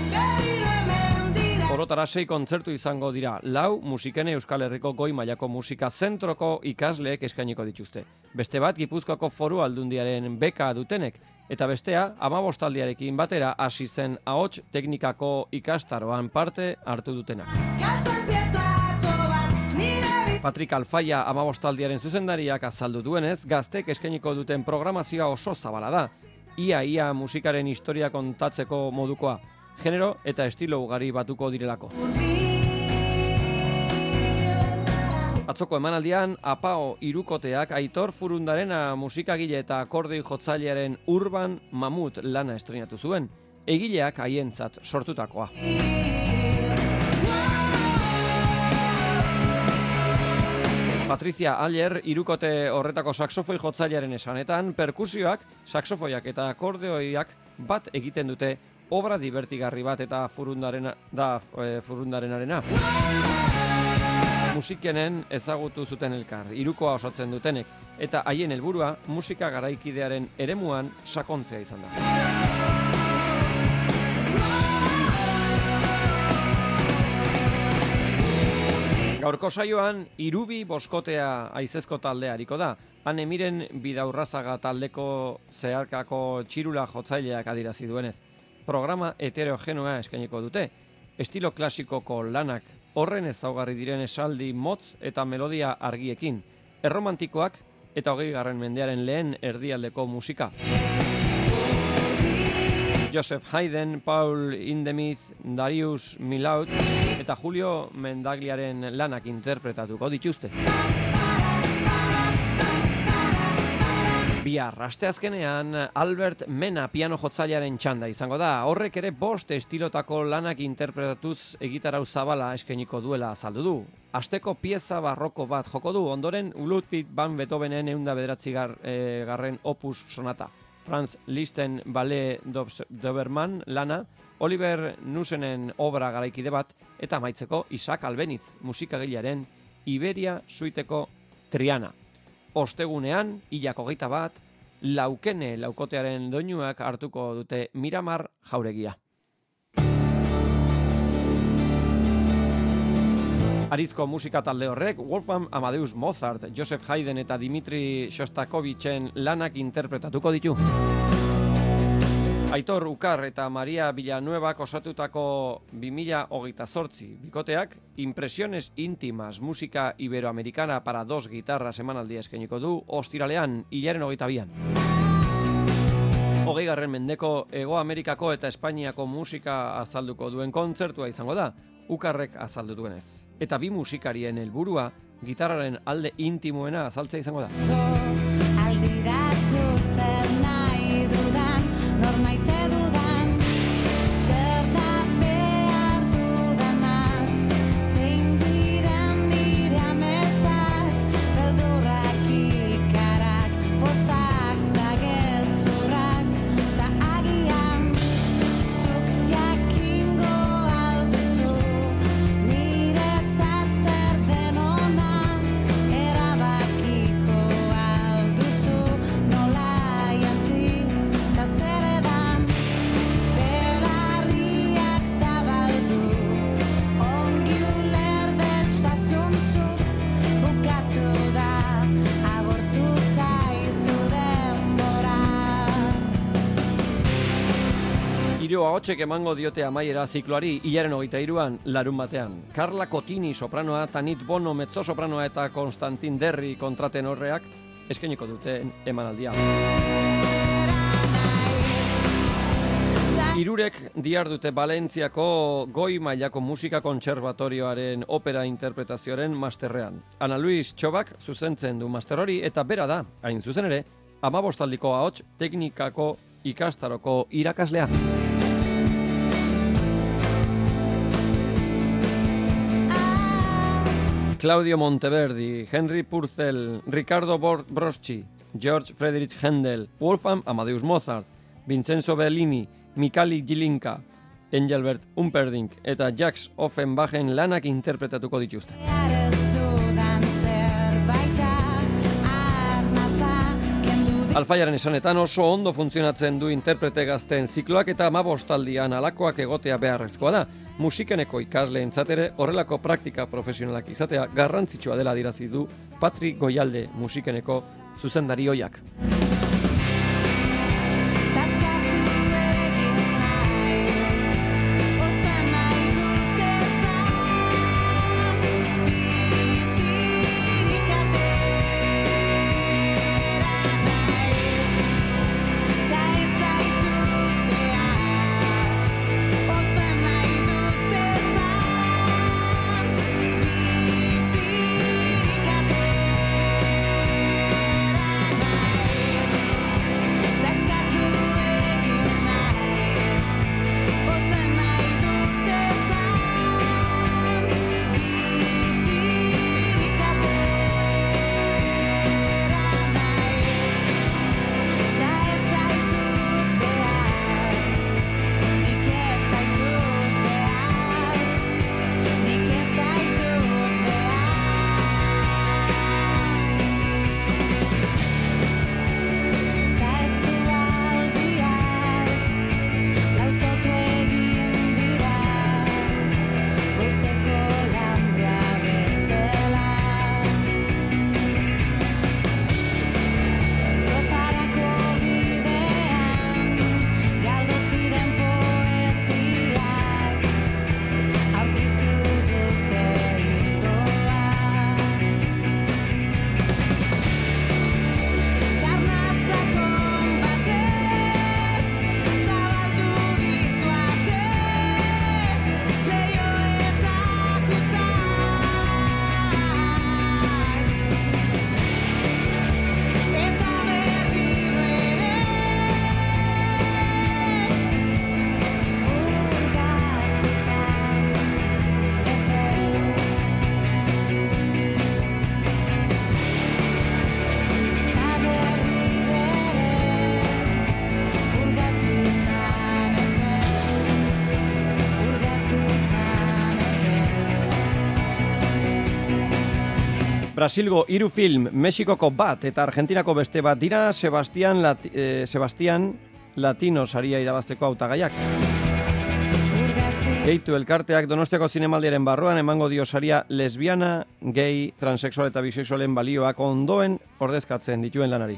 Orotara sei kontzertu izango dira, lau musikene Euskal Herriko goi mailako musika zentroko ikasleek eskainiko dituzte. Beste bat Gipuzkoako Foru Aldundiaren beka dutenek, eta bestea hamabostaldiarekin batera hasi zen ahots teknikako ikastaroan parte hartu dutenak. Patrik Alfaia hamabostaldiaren zuzendariak azaldu duenez, gaztek eskainiko duten programazioa oso zabala da. Ia-ia musikaren historia kontatzeko modukoa, genero eta estilo ugari batuko direlako. Atzoko emanaldian, Apao hirukoteak Aitor Furundarena musikagile eta akordei jotzailearen Urban Mamut lana estrenatu zuen, egileak haientzat sortutakoa. Patricia Aller, hirukote horretako saxofoi jotzailearen esanetan, perkusioak, saxofoiak eta akordeoiak bat egiten dute obra divertigarri bat eta furundarena da e, furundarenarena. Musikenen ezagutu zuten elkar, hirukoa osatzen dutenek, eta haien helburua musika garaikidearen eremuan sakontzea izan da. Gaurko saioan, Irubi boskotea aizezko taldea hariko da. Han Emiren Bidaurrazaga taldeko zeharkako txirula jotzaileak adirazi duenez. Programa heterogenoa eskainiko dute. Estilo klasikoko lanak, horren ezaugarri diren esaldi motz eta melodia argiekin. Erromantikoak eta hogei garren mendearen lehen erdialdeko musika. Joseph Haydn, Paul Hindemith, Darius Milhaud eta Julio Mendagliaren lanak interpretatuko dituzte. Bihar, asteazkenean Albert Mena piano jotzailearen txanda izango da. Horrek ere bost estilotako lanak interpretatuz egitarau zabala eskainiko duela azaldu du. Asteko pieza barroko bat joko du, ondoren Ludwig van Beethovenen ehun eta bederatzi gar, e, garren opus sonata. Franz Liszten Ballet Doberman lana, Oliver Nusenen obra garaikide bat, eta amaitzeko Isaac Albeniz musikagilearen Iberia suiteko Triana. Ostegunean, hilak hogeita bat, laukene laukotearen doinuak hartuko dute Miramar Jauregia. Arizko musika talde horrek Wolfgang Amadeus Mozart, Joseph Haydn eta Dimitri Shostakovichen lanak interpretatuko ditu. Aitor Ukar eta Maria Villanuevak osatutako bi mila hogeita zortzi bikoteak Impresiones íntimas musika iberoamericana para dos gitarras emanaldia eskainiko du ostiralean hilaren hogeita bian. Hogei garren mendeko Hego Amerikako eta Espainiako musika azalduko duen kontzertua izango da, Ukarrek azaldu duenez. Eta bi musikarien helburua gitarraren alde intimoena azaltzea izango da. Aldidazu zer nahi dudan, normaite dudan, zer da behar dudana, zein diren nire ametsak, beldurrak ikarak, pozak da gezurrak, ta agian, zuk jakingo alduzu, niretzat zer den ona, erabakiko alduzu, nola jantzi, ta zer edan, berarriak zabaldu, ongi uler dezazun zuk, bukatu da, agortu zaizu denbora. Hiru ahotsek emango diote amaiera zikloari hilaren hogeita hiruan larun batean. Carla Cotini sopranoa, Tanit Bono mezzo sopranoa eta Konstantin Derri kontratenorreak eskainiko duten emanaldia. Hirurek dihardute Valentziako goi mailako musika kontserbatorioaren opera interpretazioaren masterrean. Ana Luis Txobak zuzentzen du master hori eta bera da, hain zuzen ere, hamabostaldiko ahots teknikako ikastaroko irakaslea. Ah Claudio Monteverdi, Henry Purcell, Ricardo Broschi, George Friedrich Händel, Wolfgang Amadeus Mozart, Vincenzo Bellini, Mikhail Glinka, Engelbert Humperdinck eta Jacques Offenbachen lanak interpretatuko dituzte. Alfaiaren esanetan oso ondo funtzionatzen du interprete gazteen zikloak eta hamabostaldian alakoak egotea beharrezkoa da. Musikeneko ikasleentzat ere horrelako praktika profesionalak izatea garrantzitsua dela adierazi du Patri Goialde musikeneko zuzendari ohiak. Brasilgo hiru film, Mexikoko bat eta Argentinako beste bat dira Sebastian, Lati, eh, Sebastian Latino saria irabazteko hautagaiak. Geitu elkarteak Donostiako zinemaldiaren barruan emango dio saria lesbiana, gay, transexual eta bisexualen balioak ondoen ordezkatzen dituen lanari.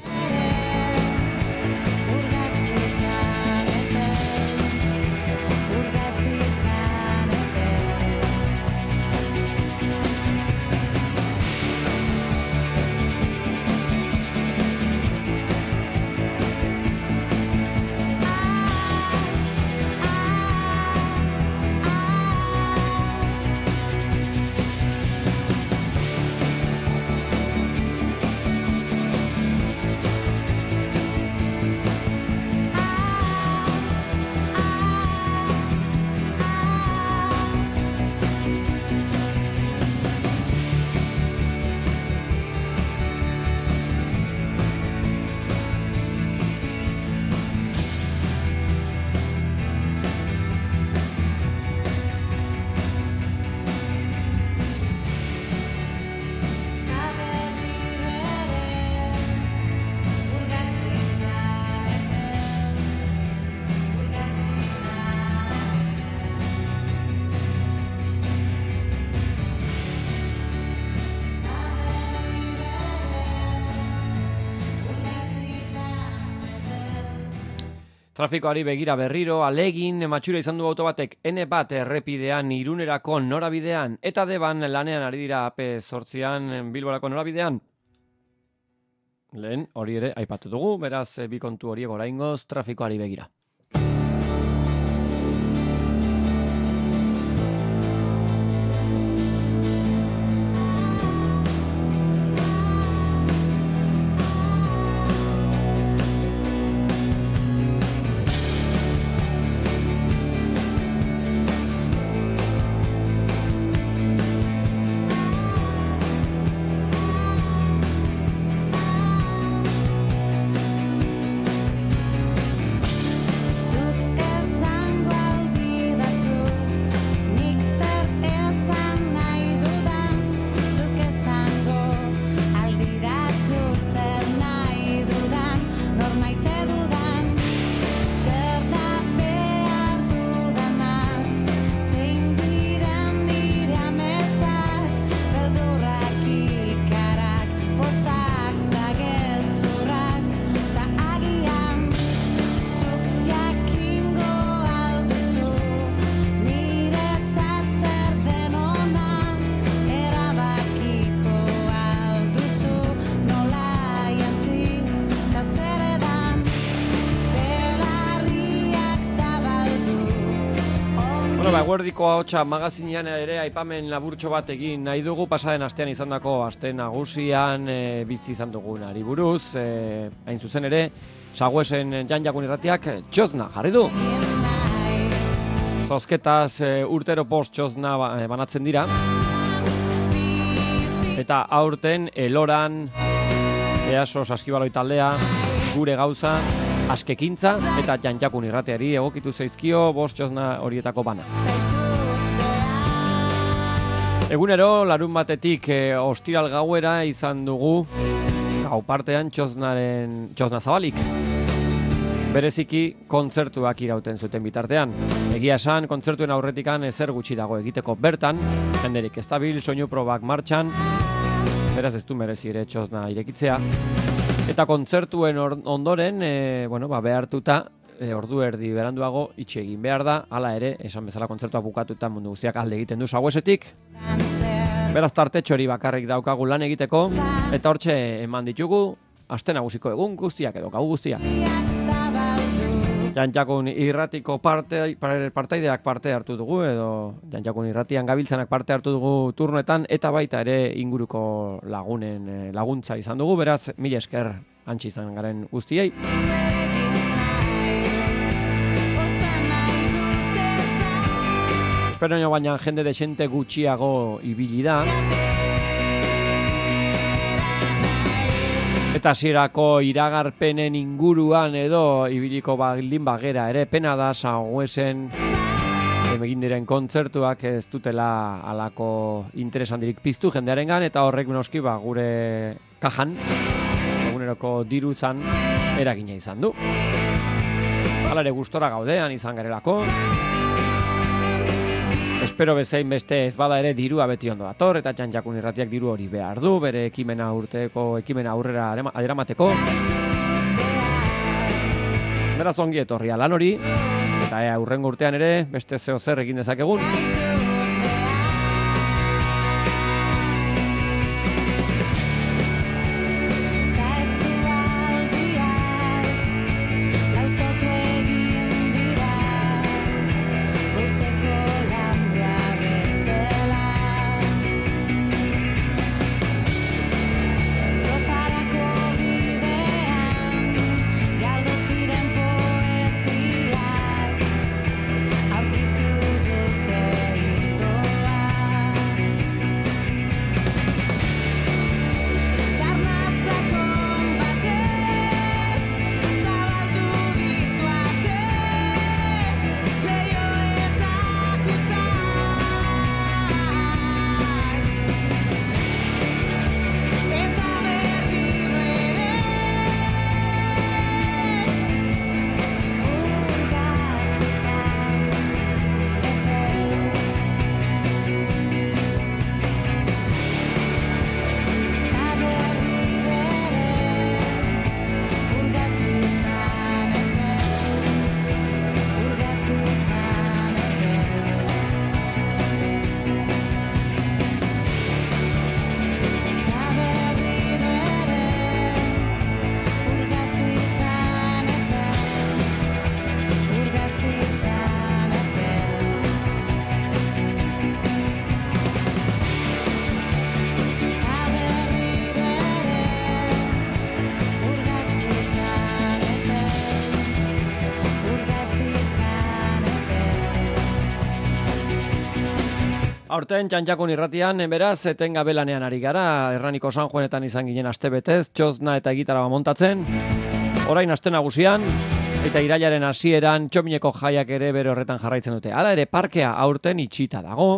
Trafikoari begira berriro, alegin, matxura izan du auto batek N bat errepidean Irunerako norabidean, eta Deban lanean ari dira A P zortzian Bilborako norabidean. Lehen, hori ere, aipatu dugu, beraz, bi kontu horiek oraingoz trafikoari begira. Eguerdiko ahotsa magazinean ere aipamen laburtxo bat egin nahi dugu pasaden astean izandako aste nagusian e, bizi izan dugunari buruz, e, hain zuzen ere Saguesen Jan Jakun irratiak txosna jarri du. Zozketaz e, urtero post txosna banatzen dira. Eta aurten Eloran, Easo Saskibaloi taldea, Gure Gauza, Askekintza eta Jan Jakun irratiari egokitu zaizkio bost txosna horietako bana. Egunero, larun batetik e, ostiral gauera izan dugu gau partean txosnaren txosna zabalik. Bereziki kontzertuak irauten zuten bitartean. Egia esan, kontzertuen aurretikan ezer gutxi dago egiteko bertan, jenderik estabil, soinu probak martxan, beraz ez du merezi ere txosna irekitzea. Eta kontzertuen ondoren, e, bueno, ba, behartuta, e, ordu erdi beranduago itxi egin behar da, hala ere, esan bezala kontzertua bukatuta mundu guztiak alde egiten du Saguesetik. Beraz tartetxo hori bakarrik daukagu lan egiteko, eta hortxe eman ditugu, aste nagusiko egun guztiak edo gau guztiak. Jan Jakun irratiko parte, partaideak parte hartu dugu, edo Jan Jakun irratian gabiltzanak parte hartu dugu turnoetan, eta baita ere inguruko lagunen laguntza izan dugu, beraz, mila esker antzi izan garen guztiei. Espero nio baina jende desente gutxiago ibili da. Eta hasierako iragarpenen inguruan edo ibiliko baldin bagera ere pena da Saguesen egin diren kontzertuak ez dutela alako interesandirik piztu jendearengan eta horrek noski ba gure kajan eguneroko diruzan eragina izan du. Hala ere gustora gaudean izan garelako. Espero bezain beste ez bada ere dirua beti ondo dator eta Jan Jakun irratiak diru hori behar du, bere ekimena urteko ekimena aurrera eramateko. Beraz ongi etorria lan hori, eta ea hurrengo urtean ere beste zeo zer egin dezakegun. Aurten Jan Jakun irratian, beraz, etengabe lanean ari gara, Erraniko San Juanetan izan ginen astebetez, txosna eta gitarra montatzen, orain aste nagusian, eta irailaren hasieran txomineko jaiak ere bere horretan jarraitzen dute. Hala ere, parkea aurten itxita dago,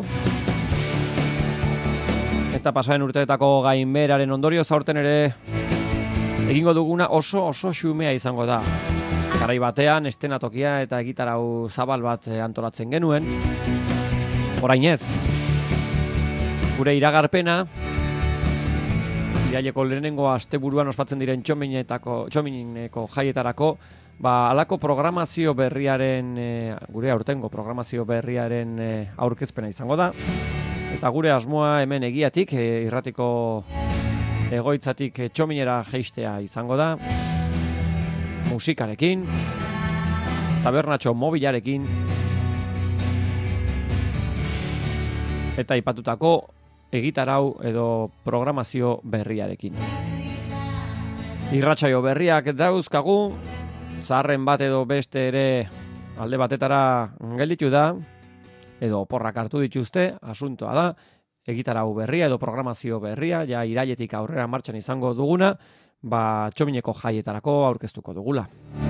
eta pasaren urteetako gainberaren ondorioz aurten ere egingo duguna oso oso xumea izango da. Garai batean, estenatokia eta gitarau zabal bat antolatzen genuen, orain ez. Gure iragarpena, iraileko lehenengo asteburuan ospatzen diren txominetako, txomineko jaietarako, ba, alako programazio berriaren, e, gure aurtengo programazio berriaren e, aurkezpena izango da. Eta gure asmoa hemen egiatik, e, irratiko egoitzatik e, txominera jeistea izango da. Musikarekin, tabernatxo mobilarekin, eta aipatutako egitarau edo programazio berriarekin. Irratsaio berriak dauzkagu, zaharren bat edo beste ere alde batetara gelditu da, edo oporrak hartu dituzte, asuntoa da, egitarau berria edo programazio berria, ja irailetik aurrera martxan izango duguna, ba txomineko jaietarako aurkeztuko dugula.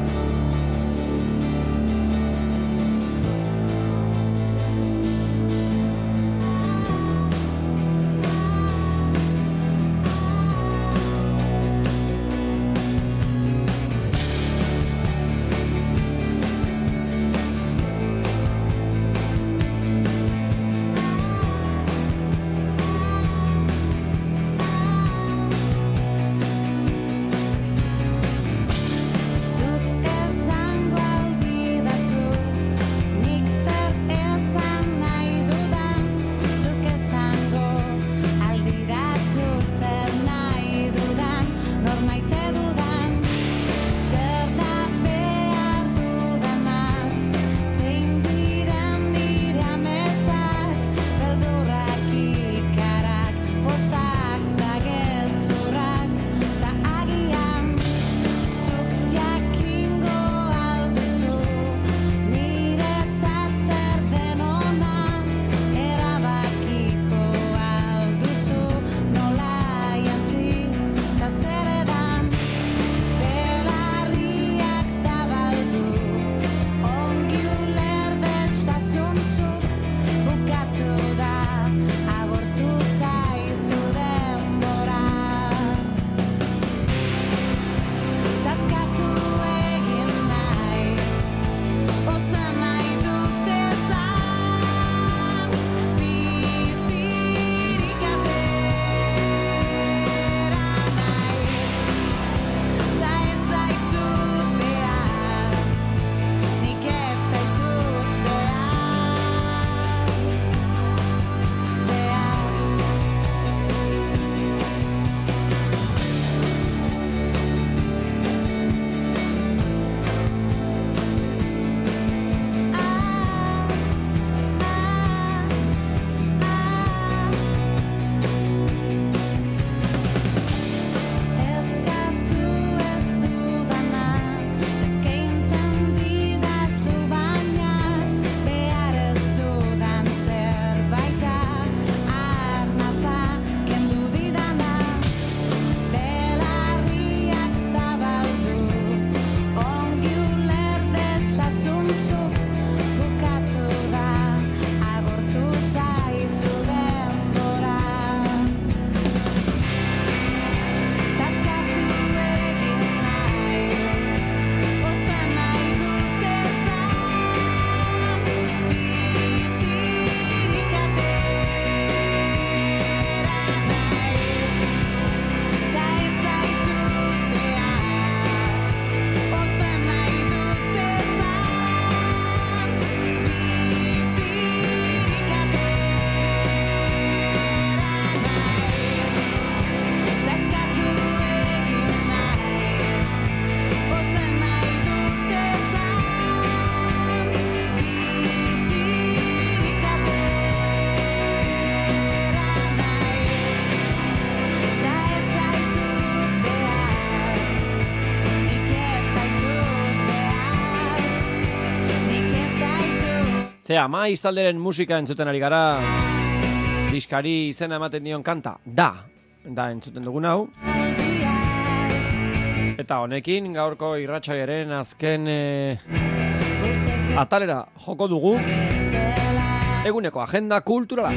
Zea, maiz talderen musika entzuten ari gara, diskari izena ematen dion kanta, da, da entzuten dugun hau. Eta honekin gaurko irratsaioaren azken e, atalera joko dugu, eguneko agenda kulturala.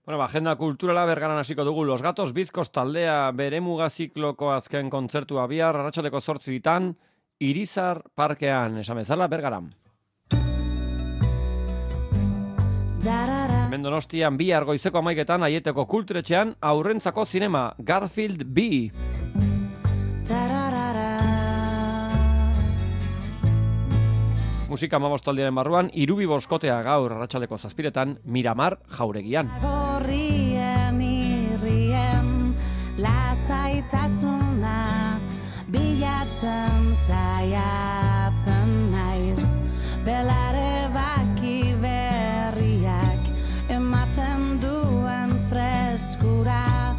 Bueno, ba, agenda kulturala Bergaran hasiko dugu. Los Gatos Bizkos taldea bere mugazikloko azken kontzertua bihar arratsaldeko zortzi bitan Irizar parkean, esan bezala Bergaran. Hemen Donostian bihar goizeko hamaiketan Aieteko kulturetxean aurrentzako zinema Garfield B. Musika amabostaldiaren barruan, Irubi boskotea gaur arratsaldeko zazpiretan Miramar Jauregian. Gorrien irrien lasaitasuna bilatzen zaiatzen naiz. Belare baki berriak ematen duen freskura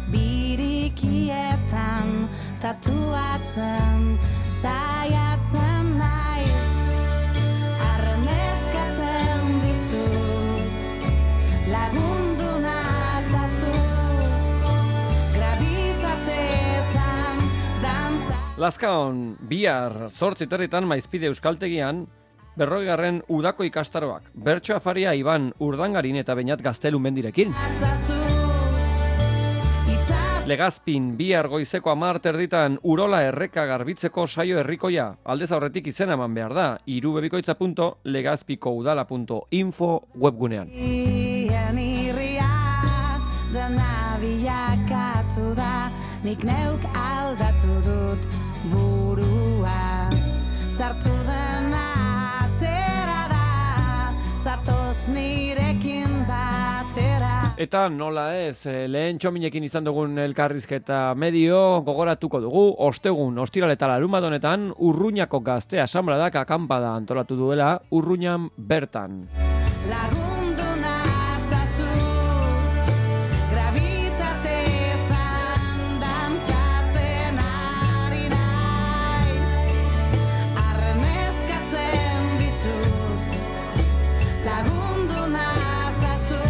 birikietan tatuatzen zaiatzen naiz. Lagundu nazazu, gravitatezan dantza. Lazkaon, bihar, zortzi territan Maizpide Euskaltegian, berrogegarren udako ikastaroak. Bertso afaria Iban Urdangarin eta Beñat Gaztelu mendirekin. Legazpin, bihar goizeko hamar terditan Urola erreka garbitzeko saio herrikoia. Aldez aurretik izena eman behar da, irubebikoitza punto legazpikoudala punto info webgunean. Dena bilakatu da, nik neuk aldatu dut burua. Sartu dena atera da, zatoz nirekin batera. Eta nola ez, lehen txominekin izan dugun elkarrizketa medio gogoratuko dugu, ostegun, ostiral eta larunbat honetan, Urruñako Gazte Asanbladak akanpada antolatu duela Urruñan bertan. Lagundu nazazu, gravitatezan dantzatzen ari naiz. Arneskatzen dizut, lagundu nazazu,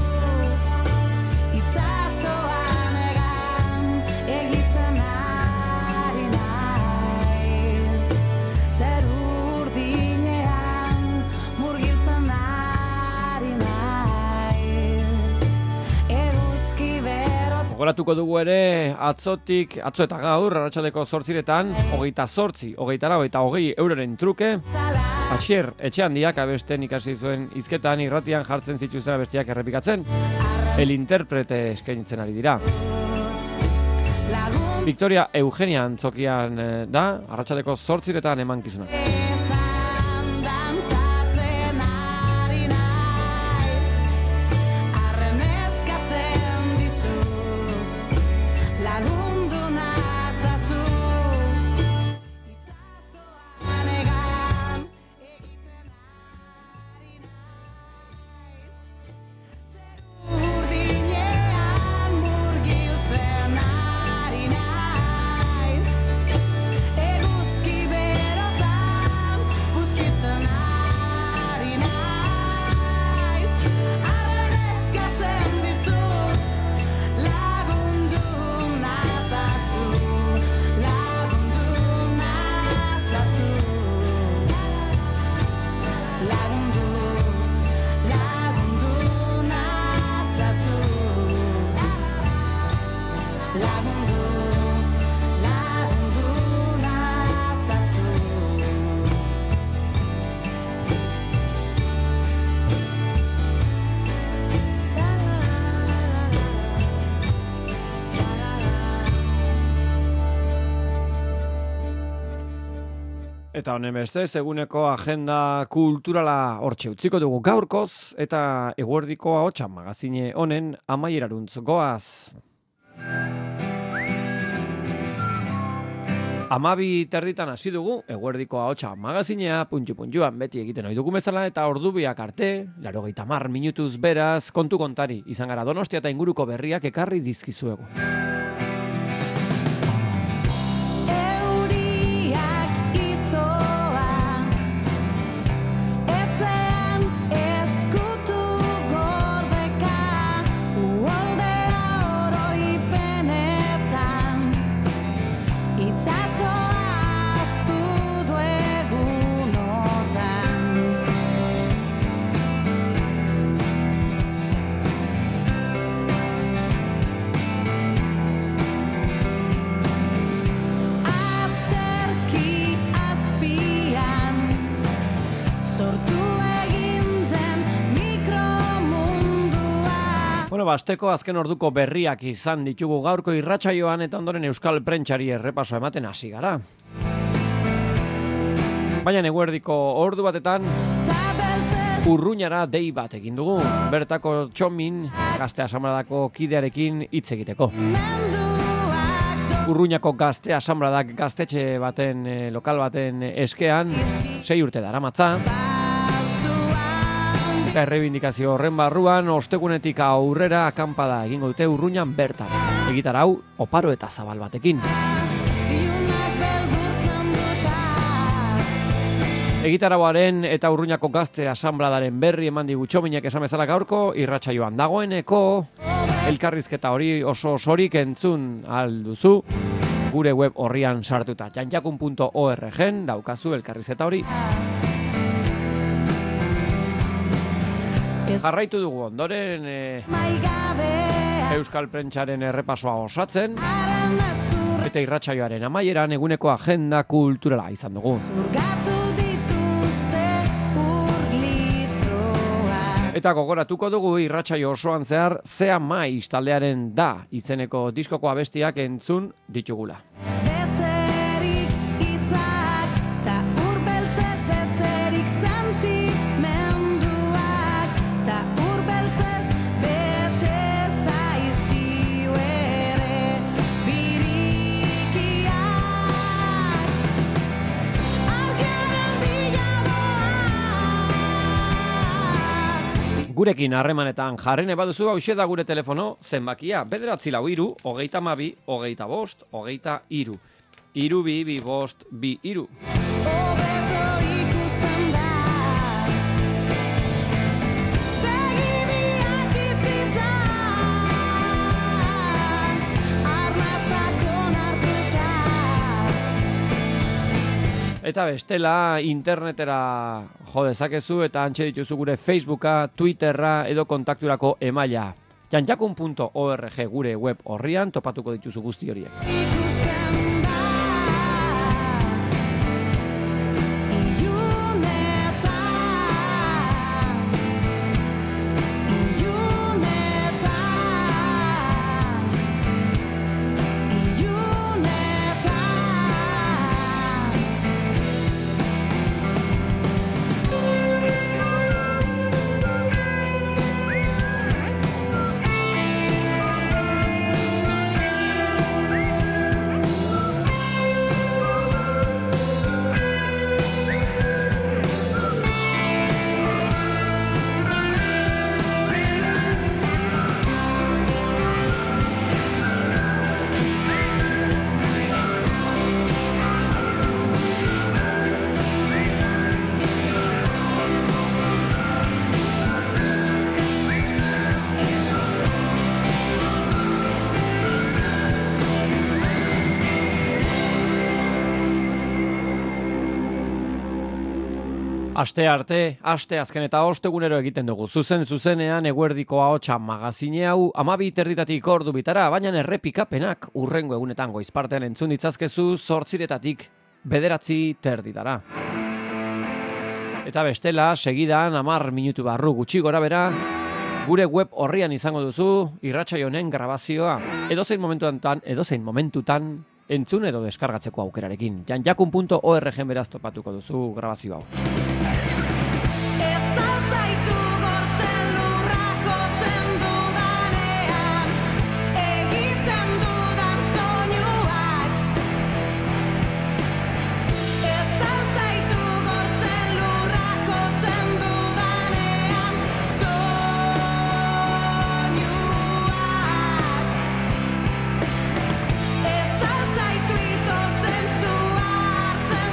itsasoan egan egiten ari naiz. Zer urdinean murgiltzen ari naiz. Eguzki berot Gogoratuko dugu ere atzotik, atzo eta gaur, arratsaldeko zortziretan, hogeita zortzi, hogeita lau eta hogei euroren truke, zala. Asier, etxe handiak abesten ikasi zuen hizketan irratian jartzen zituzten abestiak errepikatzen, el interprete eskaintzen ari dira. Lagun Victoria Eugenia antzokian eh, da, arratsaldeko zortziretan emankizuna. ezan dantzatzen ari naiz. Arneskatzen dizut, lagundu nazazu. Itsasoan egan egiten ari naiz. Zer urdinean murgiltzen ari naiz. Eguzki berotan bustitzen ari naiz. Arneskatzen dizut, lagundu nazazu, lagundu nazazu. Lagundu, lagundu nazazu. Lagundu, lagundu nazazu. Eta honen bestez, eguneko agenda kulturala hortxe utziko dugu gaurkoz, eta eguerdiko ahotsa magazine honen amaierarantz goaz. Amabi terditan hasi dugu, eguerdiko ahotsa magazinea, puntxu-puntxuan beti egiten ohi dugu bezala, eta ordubiak arte, laurogeita hamar minutuz beraz, kontu kontari, izan gara Donostia eta inguruko berriak ekarri dizkizuegu. Euriak itoa, etzean eskutu gordeka, uholdea oroipenetan, itsasoa ahaztu du egunotan. basteko azken orduko berriak izan ditugu gaurko irratsaioan eta ondoren euskal prentsari errepaso ematen hasi gara. Baina eguerdiko ordu batetan Urruñara dei bat egin dugu. Bertako Txomin Gazte Asanbladako kidearekin hitz egiteko. Urruñako Gazte Asanbladak gaztetxe baten, eh, lokal baten eskean sei urte daramatza. Eta errebindikazio horren barruan ostegunetik aurrera akanpada egingo dute Urruñan bertan. Egitarau oparo eta zabal batekin. Egitarauaren eta Urruñako Gazte Asanbladaren berri eman digu Txominek esan bezala gaurko irratsaioan dagoeneko elkarrizketa hori oso osorik entzun alduzu gure web horrian sartuta. janjakun puntu org daukazu elkarrizketa hori. Jarraitu dugu ondoren e, euskal prentsaren errepasoa osatzen eta irratsaioaren amaieran eguneko agenda kulturala izan dugu. Eta gogoratuko dugu irratsaio osoan zehar Zea Maiz taldearen Da izeneko diskoko abestiak entzun ditugula. Beterik hitzak ta urbeltzez beterik sentimenduak ta urbeltzez bete zaizkiu ere birikiak argaren biladoak. Gurekin harremanetan jarrene baduzu hauxe da gure telefono zenbakia bederatzi lau hiru, hogeita hamabi, hogeita bost, hogeita hiru. Hiru bi bi bost bi hiru. Hobeto ikusten da begi biak itzitan arnazakon hartuta. Eta bestela internetera jo dezakezu eta antxe dituzu gure Facebooka, Twitterra edo kontakturako emaila. janjakun puntu org gure web horrian topatuko dituzu guzti horiek. Ikusten da ilunetan ilunetan Aste arte, aste azken eta ostegunero egiten dugu. Zuzen zuzenean eguerdiko ahotsa magazine hau amabi terditatik ordu bitara, baina errepikapenak urrengo egunetan goizpartean entzun ditzazkezu zortziretatik bederatzi terditara. Eta bestela, segidan amar minutu barru gutxi gora bera, gure web horrian izango duzu irratsaio honen grabazioa. Edozein momentutan, edozein momentutan entzun edo deskargatzeko aukerarekin. janjakun puntu org beraz topatuko duzu grabazio hau. Ez alzaitu gortzen lurrak gotzen dudanean egiten dudan soinuak. Ez alzaitu gortzen lurrak gotzen dudanean soinuak. Ez alzaitu itotzen zua hartzen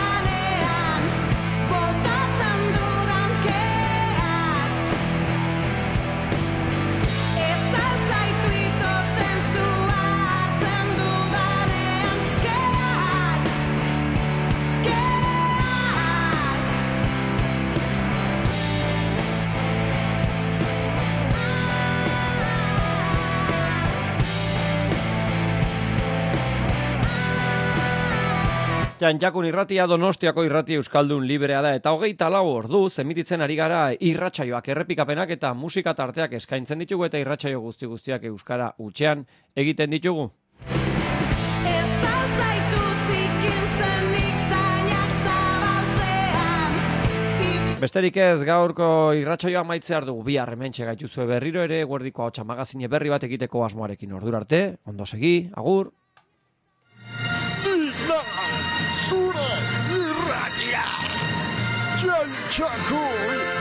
dudanean botatzen dudan keak. Txantxakun irratia Donostiako irrati euskaldun librea da eta hogeita lau orduz emititzen ari gara irratsaioak errepikapenak eta musika tarteak eskaintzen ditugu eta irratsaio guzti guztiak euskara hutsean egiten ditugu. Ez alzaitu zikintzen nik zainak zabaltzean. Besterik ez, gaurko irratsaioa maitzear dugu bihar hementxe gaituzue berriro ere Eguerdiko Ahotsa magazine berri bat egiteko asmoarekin ordura arte. Ondo segi, agur. Zure irratia Txantxakun